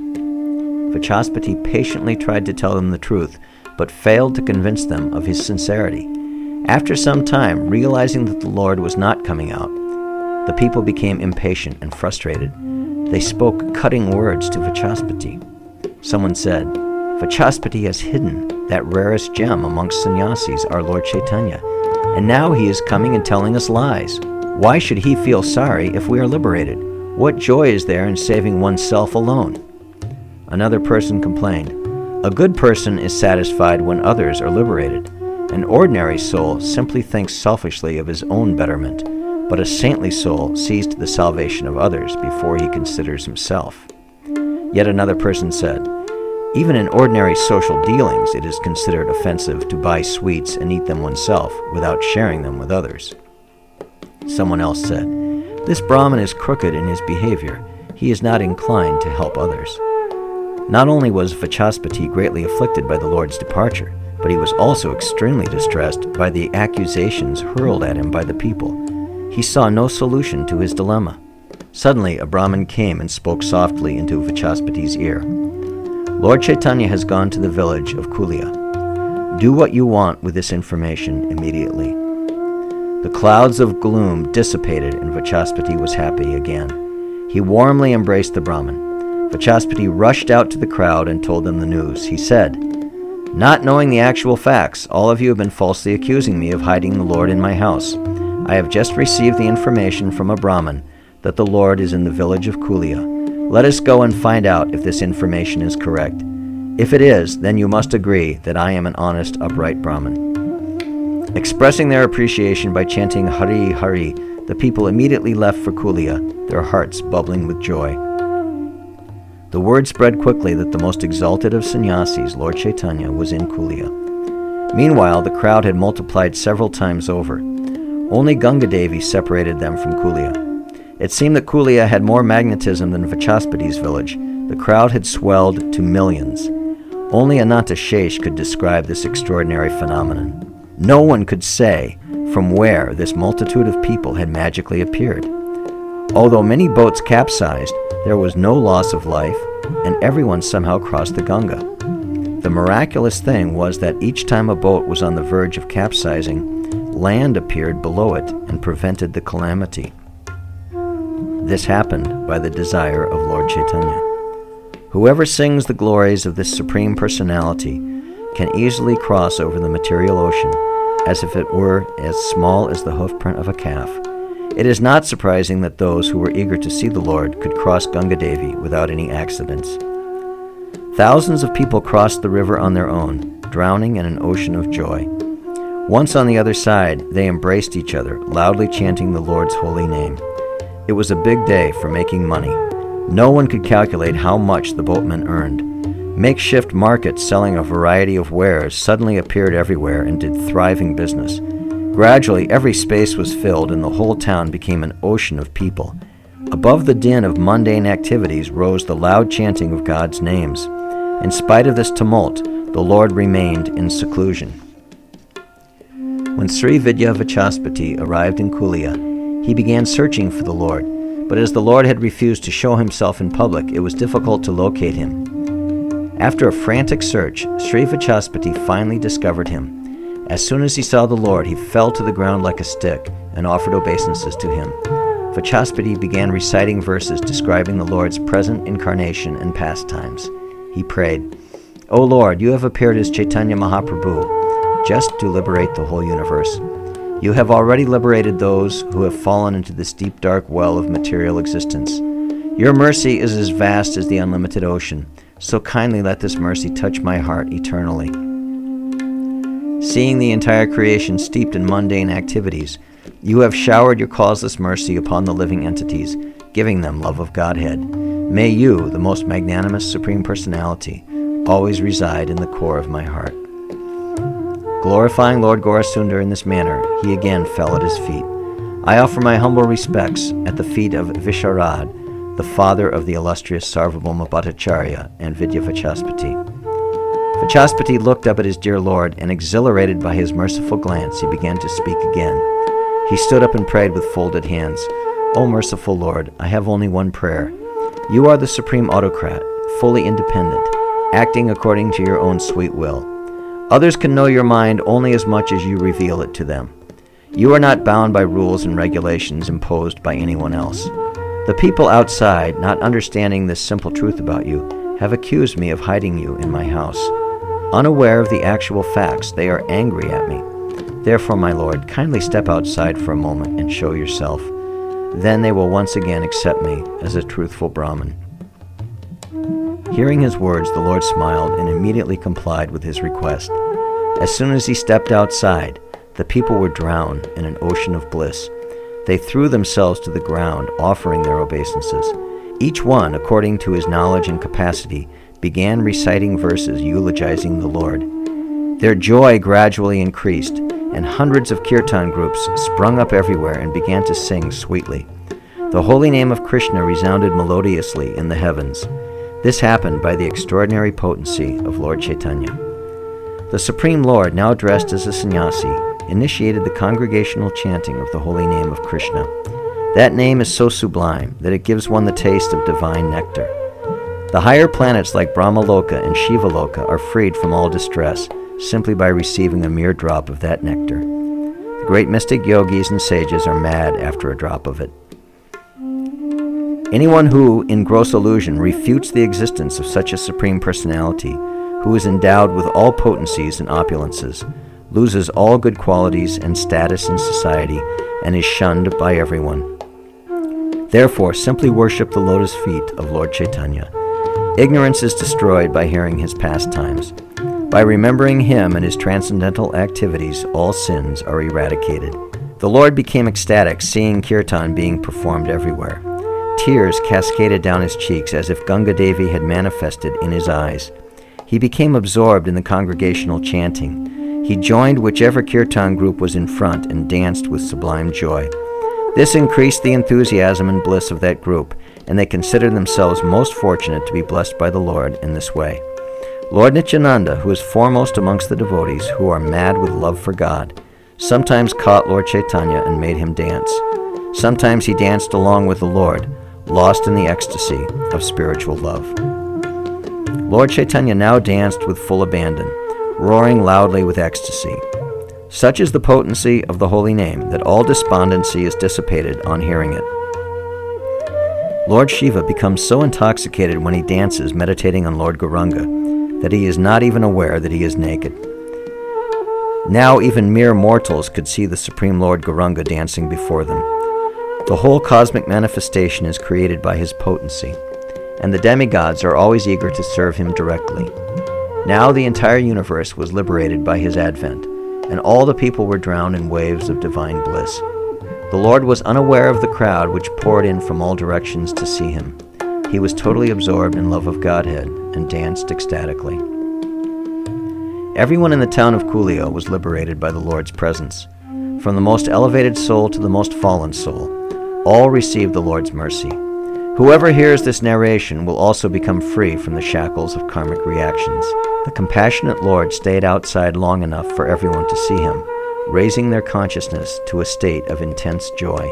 Vachaspati patiently tried to tell them the truth, but failed to convince them of his sincerity. After some time, realizing that the Lord was not coming out, the people became impatient and frustrated. They spoke cutting words to Vachaspati. Someone said, "Vachaspati has hidden that rarest gem amongst sannyasis, our Lord Chaitanya, and now he is coming and telling us lies. Why should he feel sorry if we are liberated? What joy is there in saving oneself alone?" Another person complained, "A good person is satisfied when others are liberated. An ordinary soul simply thinks selfishly of his own betterment, but a saintly soul sees to the salvation of others before he considers himself." Yet another person said, "Even in ordinary social dealings, it is considered offensive to buy sweets and eat them oneself without sharing them with others." Someone else said, "This Brahmin is crooked in his behavior. He is not inclined to help others." Not only was Vachaspati greatly afflicted by the Lord's departure, but he was also extremely distressed by the accusations hurled at him by the people. He saw no solution to his dilemma. Suddenly, a Brahmin came and spoke softly into Vachaspati's ear. "Lord Chaitanya has gone to the village of Kulia. Do what you want with this information immediately." The clouds of gloom dissipated and Vachaspati was happy again. He warmly embraced the Brahmin. Vachaspati rushed out to the crowd and told them the news. He said, "Not knowing the actual facts, all of you have been falsely accusing me of hiding the Lord in my house. I have just received the information from a Brahmin that the Lord is in the village of Kulia. Let us go and find out if this information is correct. If it is, then you must agree that I am an honest, upright Brahmin." Expressing their appreciation by chanting Hari Hari, the people immediately left for Kulia, their hearts bubbling with joy. The word spread quickly that the most exalted of sannyasis, Lord Chaitanya, was in Kulia. Meanwhile, the crowd had multiplied several times over. Only Ganga Devi separated them from Kulia. It seemed that Kulia had more magnetism than Vachaspati's village. The crowd had swelled to millions. Only Ananta Shesh could describe this extraordinary phenomenon. No one could say from where this multitude of people had magically appeared. Although many boats capsized, there was no loss of life, and everyone somehow crossed the Ganga. The miraculous thing was that each time a boat was on the verge of capsizing, land appeared below it and prevented the calamity. This happened by the desire of Lord Chaitanya. Whoever sings the glories of this Supreme Personality can easily cross over the material ocean, as if it were as small as the hoofprint of a calf. It is not surprising that those who were eager to see the Lord could cross Ganga Devi without any accidents. Thousands of people crossed the river on their own, drowning in an ocean of joy. Once on the other side, they embraced each other, loudly chanting the Lord's holy name. It was a big day for making money. No one could calculate how much the boatmen earned. Makeshift markets selling a variety of wares suddenly appeared everywhere and did thriving business. Gradually, every space was filled and the whole town became an ocean of people. Above the din of mundane activities rose the loud chanting of God's names. In spite of this tumult, the Lord remained in seclusion. When Sri Vidya Vachaspati arrived in Kulia, he began searching for the Lord, but as the Lord had refused to show himself in public, it was difficult to locate him. After a frantic search, Sri Vachaspati finally discovered him. As soon as he saw the Lord, he fell to the ground like a stick and offered obeisances to him. Vachaspati began reciting verses describing the Lord's present incarnation and pastimes. He prayed, "O Lord, you have appeared as Chaitanya Mahaprabhu, just to liberate the whole universe. You have already liberated those who have fallen into this deep dark well of material existence. Your mercy is as vast as the unlimited ocean, so kindly let this mercy touch my heart eternally." Seeing the entire creation steeped in mundane activities, you have showered your causeless mercy upon the living entities, giving them love of Godhead. May you, the most magnanimous Supreme Personality, always reside in the core of my heart. Glorifying Lord Gaurasundar in this manner, he again fell at his feet. I offer my humble respects at the feet of Visharad, the father of the illustrious Sarvabhauma Bhattacharya and Vidya Vachaspati. Vachaspati looked up at his dear Lord, and exhilarated by his merciful glance, he began to speak again. He stood up and prayed with folded hands. "O merciful Lord, I have only one prayer. You are the supreme autocrat, fully independent, acting according to your own sweet will. Others can know your mind only as much as you reveal it to them. You are not bound by rules and regulations imposed by anyone else. The people outside, not understanding this simple truth about you, have accused me of hiding you in my house. Unaware of the actual facts, they are angry at me. Therefore, my Lord, kindly step outside for a moment and show yourself. Then they will once again accept me as a truthful Brahmin." Hearing his words, the Lord smiled and immediately complied with his request. As soon as he stepped outside, the people were drowned in an ocean of bliss. They threw themselves to the ground, offering their obeisances. Each one, according to his knowledge and capacity, began reciting verses eulogizing the Lord. Their joy gradually increased, and hundreds of kirtan groups sprung up everywhere and began to sing sweetly. The holy name of Krishna resounded melodiously in the heavens. This happened by the extraordinary potency of Lord Chaitanya. The Supreme Lord, now dressed as a sannyasi, initiated the congregational chanting of the holy name of Krishna. That name is so sublime that it gives one the taste of divine nectar. The higher planets like Brahmaloka and Shivaloka are freed from all distress simply by receiving a mere drop of that nectar. The great mystic yogis and sages are mad after a drop of it. Anyone who, in gross illusion, refutes the existence of such a Supreme Personality, who is endowed with all potencies and opulences, loses all good qualities and status in society, and is shunned by everyone. Therefore, simply worship the lotus feet of Lord Chaitanya. Ignorance is destroyed by hearing his pastimes. By remembering him and his transcendental activities, all sins are eradicated. The Lord became ecstatic, seeing kirtan being performed everywhere. Tears cascaded down his cheeks as if Ganga Devi had manifested in his eyes. He became absorbed in the congregational chanting. He joined whichever kirtan group was in front and danced with sublime joy. This increased the enthusiasm and bliss of that group, and they considered themselves most fortunate to be blessed by the Lord in this way. Lord Nityananda, who is foremost amongst the devotees who are mad with love for God, sometimes caught Lord Chaitanya and made him dance. Sometimes he danced along with the Lord, lost in the ecstasy of spiritual love. Lord Chaitanya now danced with full abandon, roaring loudly with ecstasy. Such is the potency of the holy name that all despondency is dissipated on hearing it. Lord Shiva becomes so intoxicated when he dances meditating on Lord Gauranga that he is not even aware that he is naked. Now even mere mortals could see the Supreme Lord Gauranga dancing before them. The whole cosmic manifestation is created by his potency, and the demigods are always eager to serve him directly. Now the entire universe was liberated by his advent, and all the people were drowned in waves of divine bliss. The Lord was unaware of the crowd which poured in from all directions to see him. he was totally absorbed in love of Godhead and danced ecstatically. Everyone in the town of Coolio was liberated by the Lord's presence. From the most elevated soul to the most fallen soul, all received the Lord's mercy. Whoever hears this narration will also become free from the shackles of karmic reactions. The compassionate Lord stayed outside long enough for everyone to see him, raising their consciousness to a state of intense joy.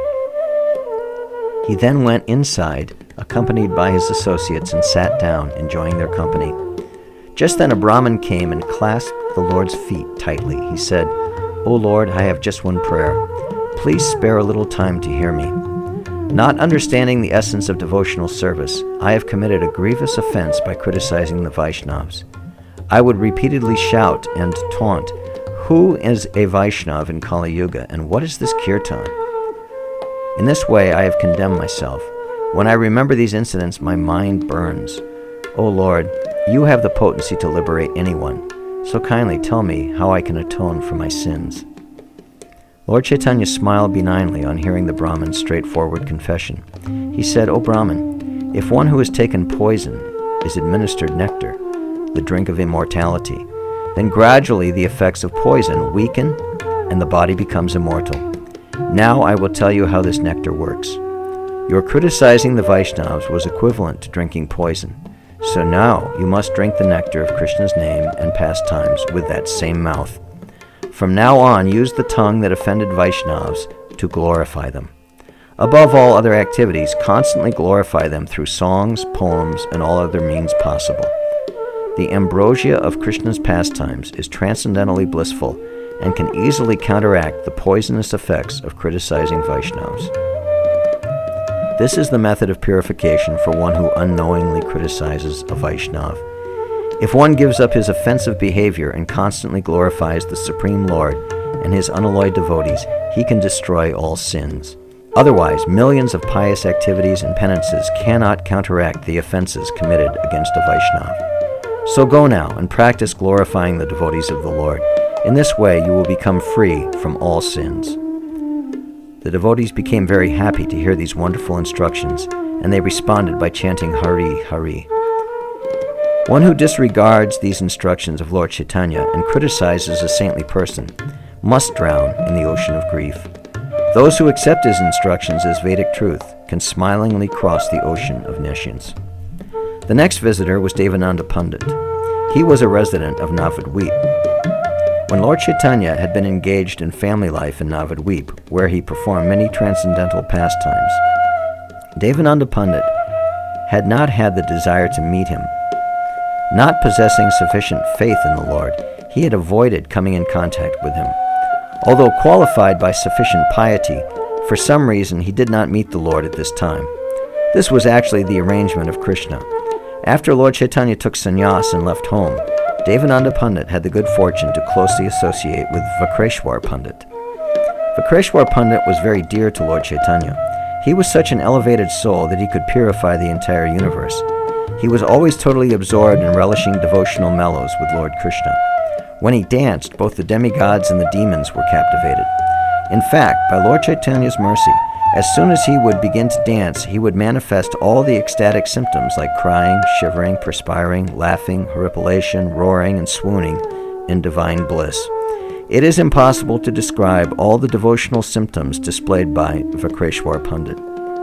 He then went inside, accompanied by his associates, and sat down, enjoying their company. Just then a Brahmin came and clasped the Lord's feet tightly. He said, "O Lord, I have just one prayer. Please spare a little time to hear me. Not understanding the essence of devotional service, I have committed a grievous offense by criticizing the Vaishnavas. I would repeatedly shout and taunt, 'Who is a Vaishnav in Kali Yuga, and what is this kirtan?' In this way I have condemned myself. When I remember these incidents, my mind burns. O Lord, you have the potency to liberate anyone, so kindly tell me how I can atone for my sins." Lord Chaitanya smiled benignly on hearing the Brahmin's straightforward confession. He said, "O Brahmin, if one who has taken poison is administered nectar, the drink of immortality, then gradually the effects of poison weaken and the body becomes immortal. Now I will tell you how this nectar works. Your criticizing the Vaishnavas was equivalent to drinking poison. So now you must drink the nectar of Krishna's name and pastimes with that same mouth. From now on, use the tongue that offended Vaishnavas to glorify them. Above all other activities, constantly glorify them through songs, poems, and all other means possible. The ambrosia of Krishna's pastimes is transcendently blissful and can easily counteract the poisonous effects of criticizing Vaishnavas. This is the method of purification for one who unknowingly criticizes a Vaishnava. If one gives up his offensive behavior and constantly glorifies the Supreme Lord and his unalloyed devotees, he can destroy all sins. Otherwise, millions of pious activities and penances cannot counteract the offenses committed against a Vaishnava. So go now and practice glorifying the devotees of the Lord. In this way, you will become free from all sins." The devotees became very happy to hear these wonderful instructions, and they responded by chanting Hari, Hari. One who disregards these instructions of Lord Chaitanya and criticizes a saintly person must drown in the ocean of grief. Those who accept his instructions as Vedic truth can smilingly cross the ocean of nescience. The next visitor was Devananda Pandit. He was a resident of Navadvip. When Lord Chaitanya had been engaged in family life in Navadvip, where he performed many transcendental pastimes, Devananda Pandit had not had the desire to meet him. Not possessing sufficient faith in the Lord, he had avoided coming in contact with him. Although qualified by sufficient piety, for some reason he did not meet the Lord at this time. This was actually the arrangement of Krishna. After Lord Chaitanya took sannyas and left home, Devananda Pandit had the good fortune to closely associate with Vakreshwar Pandit. Vakreshwar Pandit was very dear to Lord Chaitanya. He was such an elevated soul that he could purify the entire universe. He was always totally absorbed in relishing devotional mellows with Lord Krishna. When he danced, both the demigods and the demons were captivated. In fact, by Lord Chaitanya's mercy, as soon as he would begin to dance, he would manifest all the ecstatic symptoms like crying, shivering, perspiring, laughing, horripilation, roaring, and swooning in divine bliss. It is impossible to describe all the devotional symptoms displayed by Vakreshwar Pandit.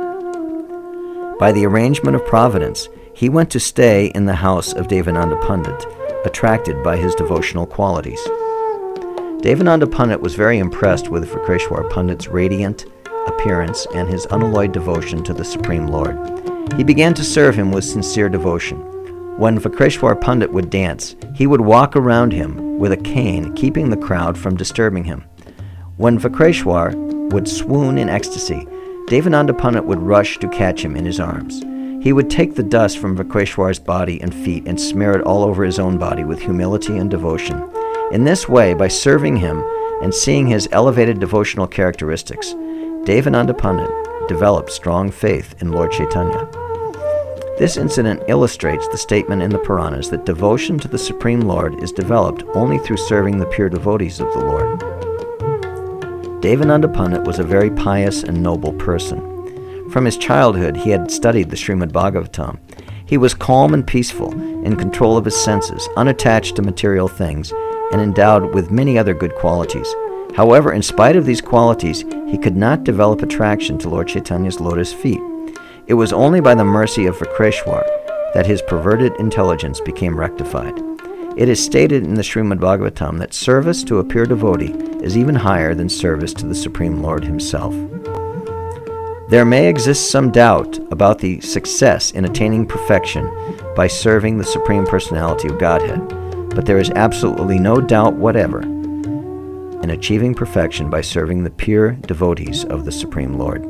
By the arrangement of providence, he went to stay in the house of Devananda Pandit, attracted by his devotional qualities. Devananda Pandit was very impressed with Vakreshwar Pandit's radiant appearance and his unalloyed devotion to the Supreme Lord. He began to serve him with sincere devotion. When Vakreshwar Pandit would dance, he would walk around him with a cane, keeping the crowd from disturbing him. When Vakreshwar would swoon in ecstasy, Devananda Pandit would rush to catch him in his arms. He would take the dust from Vakreshwar's body and feet and smear it all over his own body with humility and devotion. In this way, by serving him and seeing his elevated devotional characteristics, Devananda Pandit developed strong faith in Lord Chaitanya. This incident illustrates the statement in the Puranas that devotion to the Supreme Lord is developed only through serving the pure devotees of the Lord. Devananda Pandit was a very pious and noble person. From his childhood, he had studied the Srimad Bhagavatam. He was calm and peaceful, in control of his senses, unattached to material things, and endowed with many other good qualities. However, in spite of these qualities, he could not develop attraction to Lord Chaitanya's lotus feet. It was only by the mercy of Vakreshwar that his perverted intelligence became rectified. It is stated in the Srimad Bhagavatam that service to a pure devotee is even higher than service to the Supreme Lord himself. There may exist some doubt about the success in attaining perfection by serving the Supreme Personality of Godhead, but there is absolutely no doubt whatever in achieving perfection by serving the pure devotees of the Supreme Lord.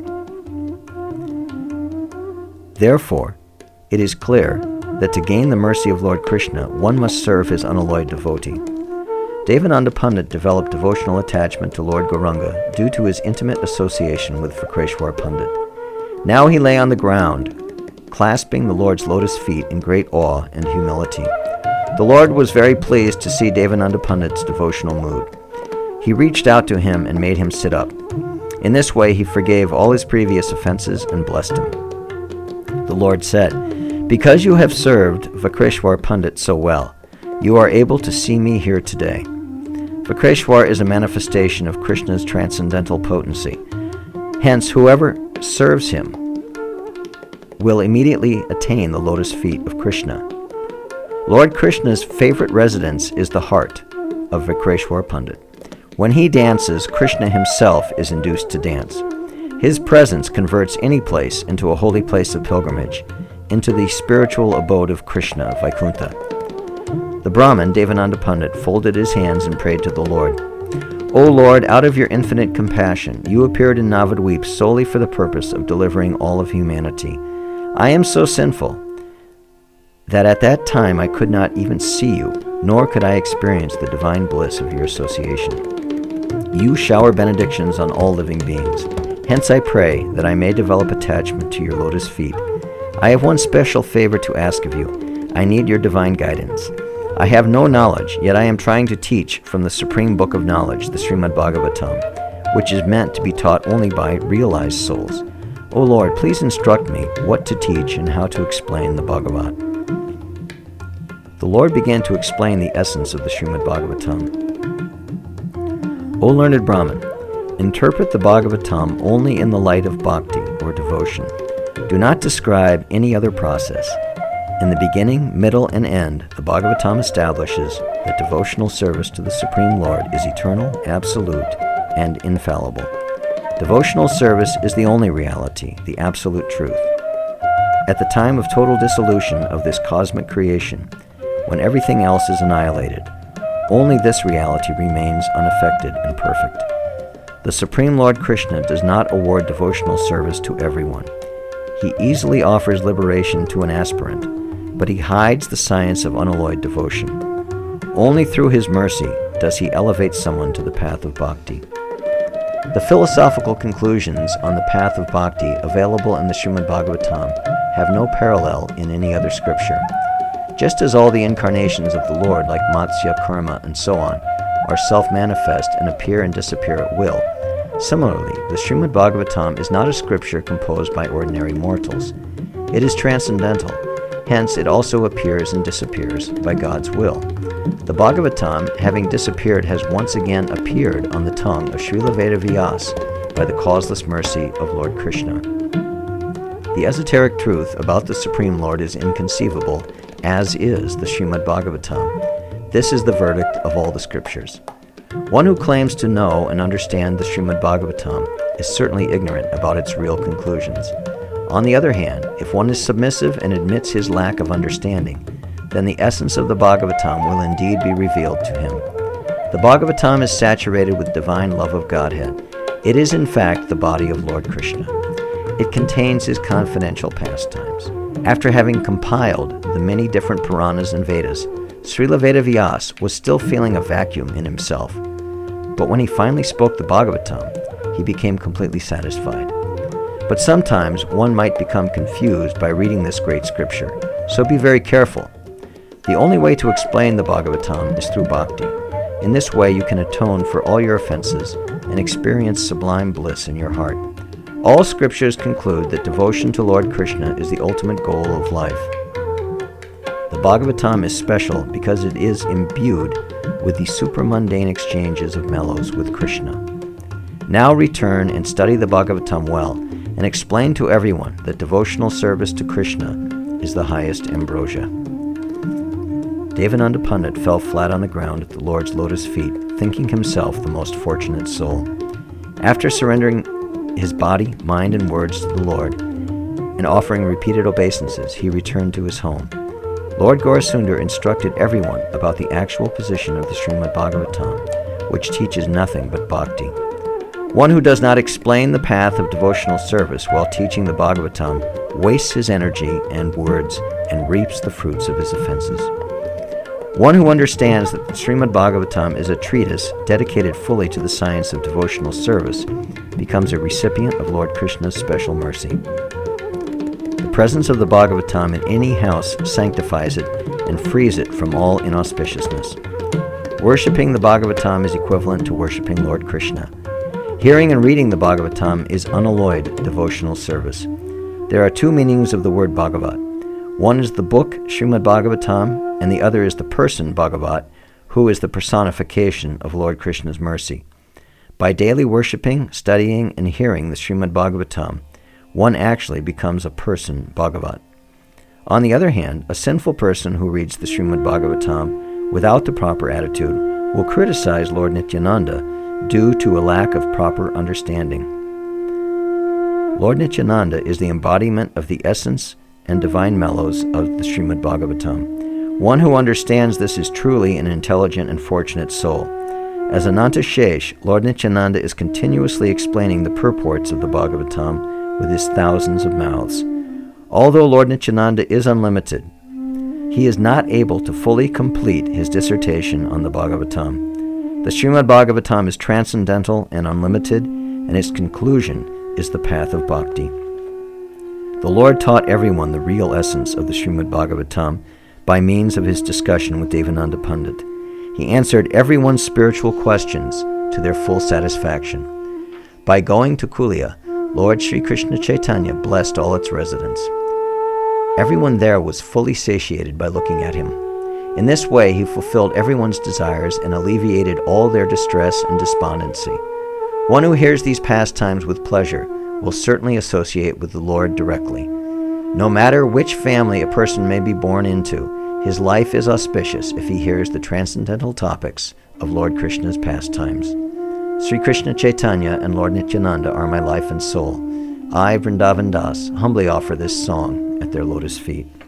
Therefore, it is clear that to gain the mercy of Lord Krishna, one must serve his unalloyed devotee. Devananda Pandit developed devotional attachment to Lord Gauranga due to his intimate association with Vakreshwar Pandit. Now he lay on the ground, clasping the Lord's lotus feet in great awe and humility. The Lord was very pleased to see Devananda Pandit's devotional mood. He reached out to him and made him sit up. In this way, he forgave all his previous offenses and blessed him. The Lord said, "Because you have served Vakreshwar Pandit so well, you are able to see me here today." Vakreshwar is a manifestation of Krishna's transcendental potency. Hence, whoever serves him will immediately attain the lotus feet of Krishna. Lord Krishna's favorite residence is the heart of Vakreshwar Pandit. When he dances, Krishna himself is induced to dance. His presence converts any place into a holy place of pilgrimage, into the spiritual abode of Krishna, Vaikuntha. The Brahmin, Devananda Pandit, folded his hands and prayed to the Lord. "O Lord, out of your infinite compassion, you appeared in Navadweep solely for the purpose of delivering all of humanity. I am so sinful that at that time I could not even see you, nor could I experience the divine bliss of your association. You shower benedictions on all living beings. Hence I pray that I may develop attachment to your lotus feet. I have one special favor to ask of you. I need your divine guidance. I have no knowledge, yet I am trying to teach from the supreme book of knowledge, the Srimad Bhagavatam, which is meant to be taught only by realized souls. O Lord, please instruct me what to teach and how to explain the Bhagavat." The Lord began to explain the essence of the Srimad Bhagavatam. "O learned Brahmin, interpret the Bhagavatam only in the light of bhakti, or devotion. Do not describe any other process. In the beginning, middle, and end, the Bhagavatam establishes that devotional service to the Supreme Lord is eternal, absolute, and infallible. Devotional service is the only reality, the absolute truth. At the time of total dissolution of this cosmic creation, when everything else is annihilated, only this reality remains unaffected and perfect. The Supreme Lord Krishna does not award devotional service to everyone. He easily offers liberation to an aspirant, but he hides the science of unalloyed devotion. Only through his mercy does he elevate someone to the path of bhakti. The philosophical conclusions on the path of bhakti available in the Srimad Bhagavatam have no parallel in any other scripture. Just as all the incarnations of the Lord, like Matsya, Kurma, and so on, are self-manifest and appear and disappear at will, similarly, the Srimad Bhagavatam is not a scripture composed by ordinary mortals. It is transcendental. Hence, it also appears and disappears by God's will. The Bhagavatam, having disappeared, has once again appeared on the tongue of Srila Vedavyas by the causeless mercy of Lord Krishna. The esoteric truth about the Supreme Lord is inconceivable, as is the Srimad Bhagavatam. This is the verdict of all the scriptures. One who claims to know and understand the Srimad Bhagavatam is certainly ignorant about its real conclusions. On the other hand, if one is submissive and admits his lack of understanding, then the essence of the Bhagavatam will indeed be revealed to him. The Bhagavatam is saturated with divine love of Godhead. It is in fact the body of Lord Krishna. It contains his confidential pastimes. After having compiled the many different Puranas and Vedas, Srila Vedavyas was still feeling a vacuum in himself. But when he finally spoke the Bhagavatam, he became completely satisfied. But sometimes one might become confused by reading this great scripture, so be very careful. The only way to explain the Bhagavatam is through bhakti. In this way you can atone for all your offenses and experience sublime bliss in your heart. All scriptures conclude that devotion to Lord Krishna is the ultimate goal of life. The Bhagavatam is special because it is imbued with the supramundane exchanges of mellows with Krishna. Now return and study the Bhagavatam well, and explain to everyone that devotional service to Krishna is the highest ambrosia. Devananda Pandit fell flat on the ground at the Lord's lotus feet, thinking himself the most fortunate soul. After surrendering his body, mind, and words to the Lord, and offering repeated obeisances, he returned to his home. Lord Gaurasundar instructed everyone about the actual position of the Srimad Bhagavatam, which teaches nothing but bhakti. One who does not explain the path of devotional service while teaching the Bhagavatam wastes his energy and words and reaps the fruits of his offenses. One who understands that the Srimad Bhagavatam is a treatise dedicated fully to the science of devotional service becomes a recipient of Lord Krishna's special mercy. The presence of the Bhagavatam in any house sanctifies it and frees it from all inauspiciousness. Worshipping the Bhagavatam is equivalent to worshipping Lord Krishna. Hearing and reading the Bhagavatam is unalloyed devotional service. There are two meanings of the word Bhagavat. One is the book, Srimad Bhagavatam, and the other is the person, Bhagavat, who is the personification of Lord Krishna's mercy. By daily worshipping, studying, and hearing the Srimad Bhagavatam, one actually becomes a person, Bhagavat. On the other hand, a sinful person who reads the Srimad Bhagavatam without the proper attitude will criticize Lord Nityananda due to a lack of proper understanding. Lord Nityananda is the embodiment of the essence and divine mellows of the Srimad Bhagavatam. One who understands this is truly an intelligent and fortunate soul. As Ananta Shesh, Lord Nityananda is continuously explaining the purports of the Bhagavatam with his thousands of mouths. Although Lord Nityananda is unlimited, he is not able to fully complete his dissertation on the Bhagavatam. The Srimad Bhagavatam is transcendental and unlimited, and its conclusion is the path of bhakti. The Lord taught everyone the real essence of the Srimad Bhagavatam by means of his discussion with Devananda Pandit. He answered everyone's spiritual questions to their full satisfaction. By going to Kulia, Lord Sri Krishna Chaitanya blessed all its residents. Everyone there was fully satiated by looking at him. In this way, he fulfilled everyone's desires and alleviated all their distress and despondency. One who hears these pastimes with pleasure will certainly associate with the Lord directly. No matter which family a person may be born into, his life is auspicious if he hears the transcendental topics of Lord Krishna's pastimes. Sri Krishna Chaitanya and Lord Nityananda are my life and soul. I, Vrindavan Das, humbly offer this song at their lotus feet.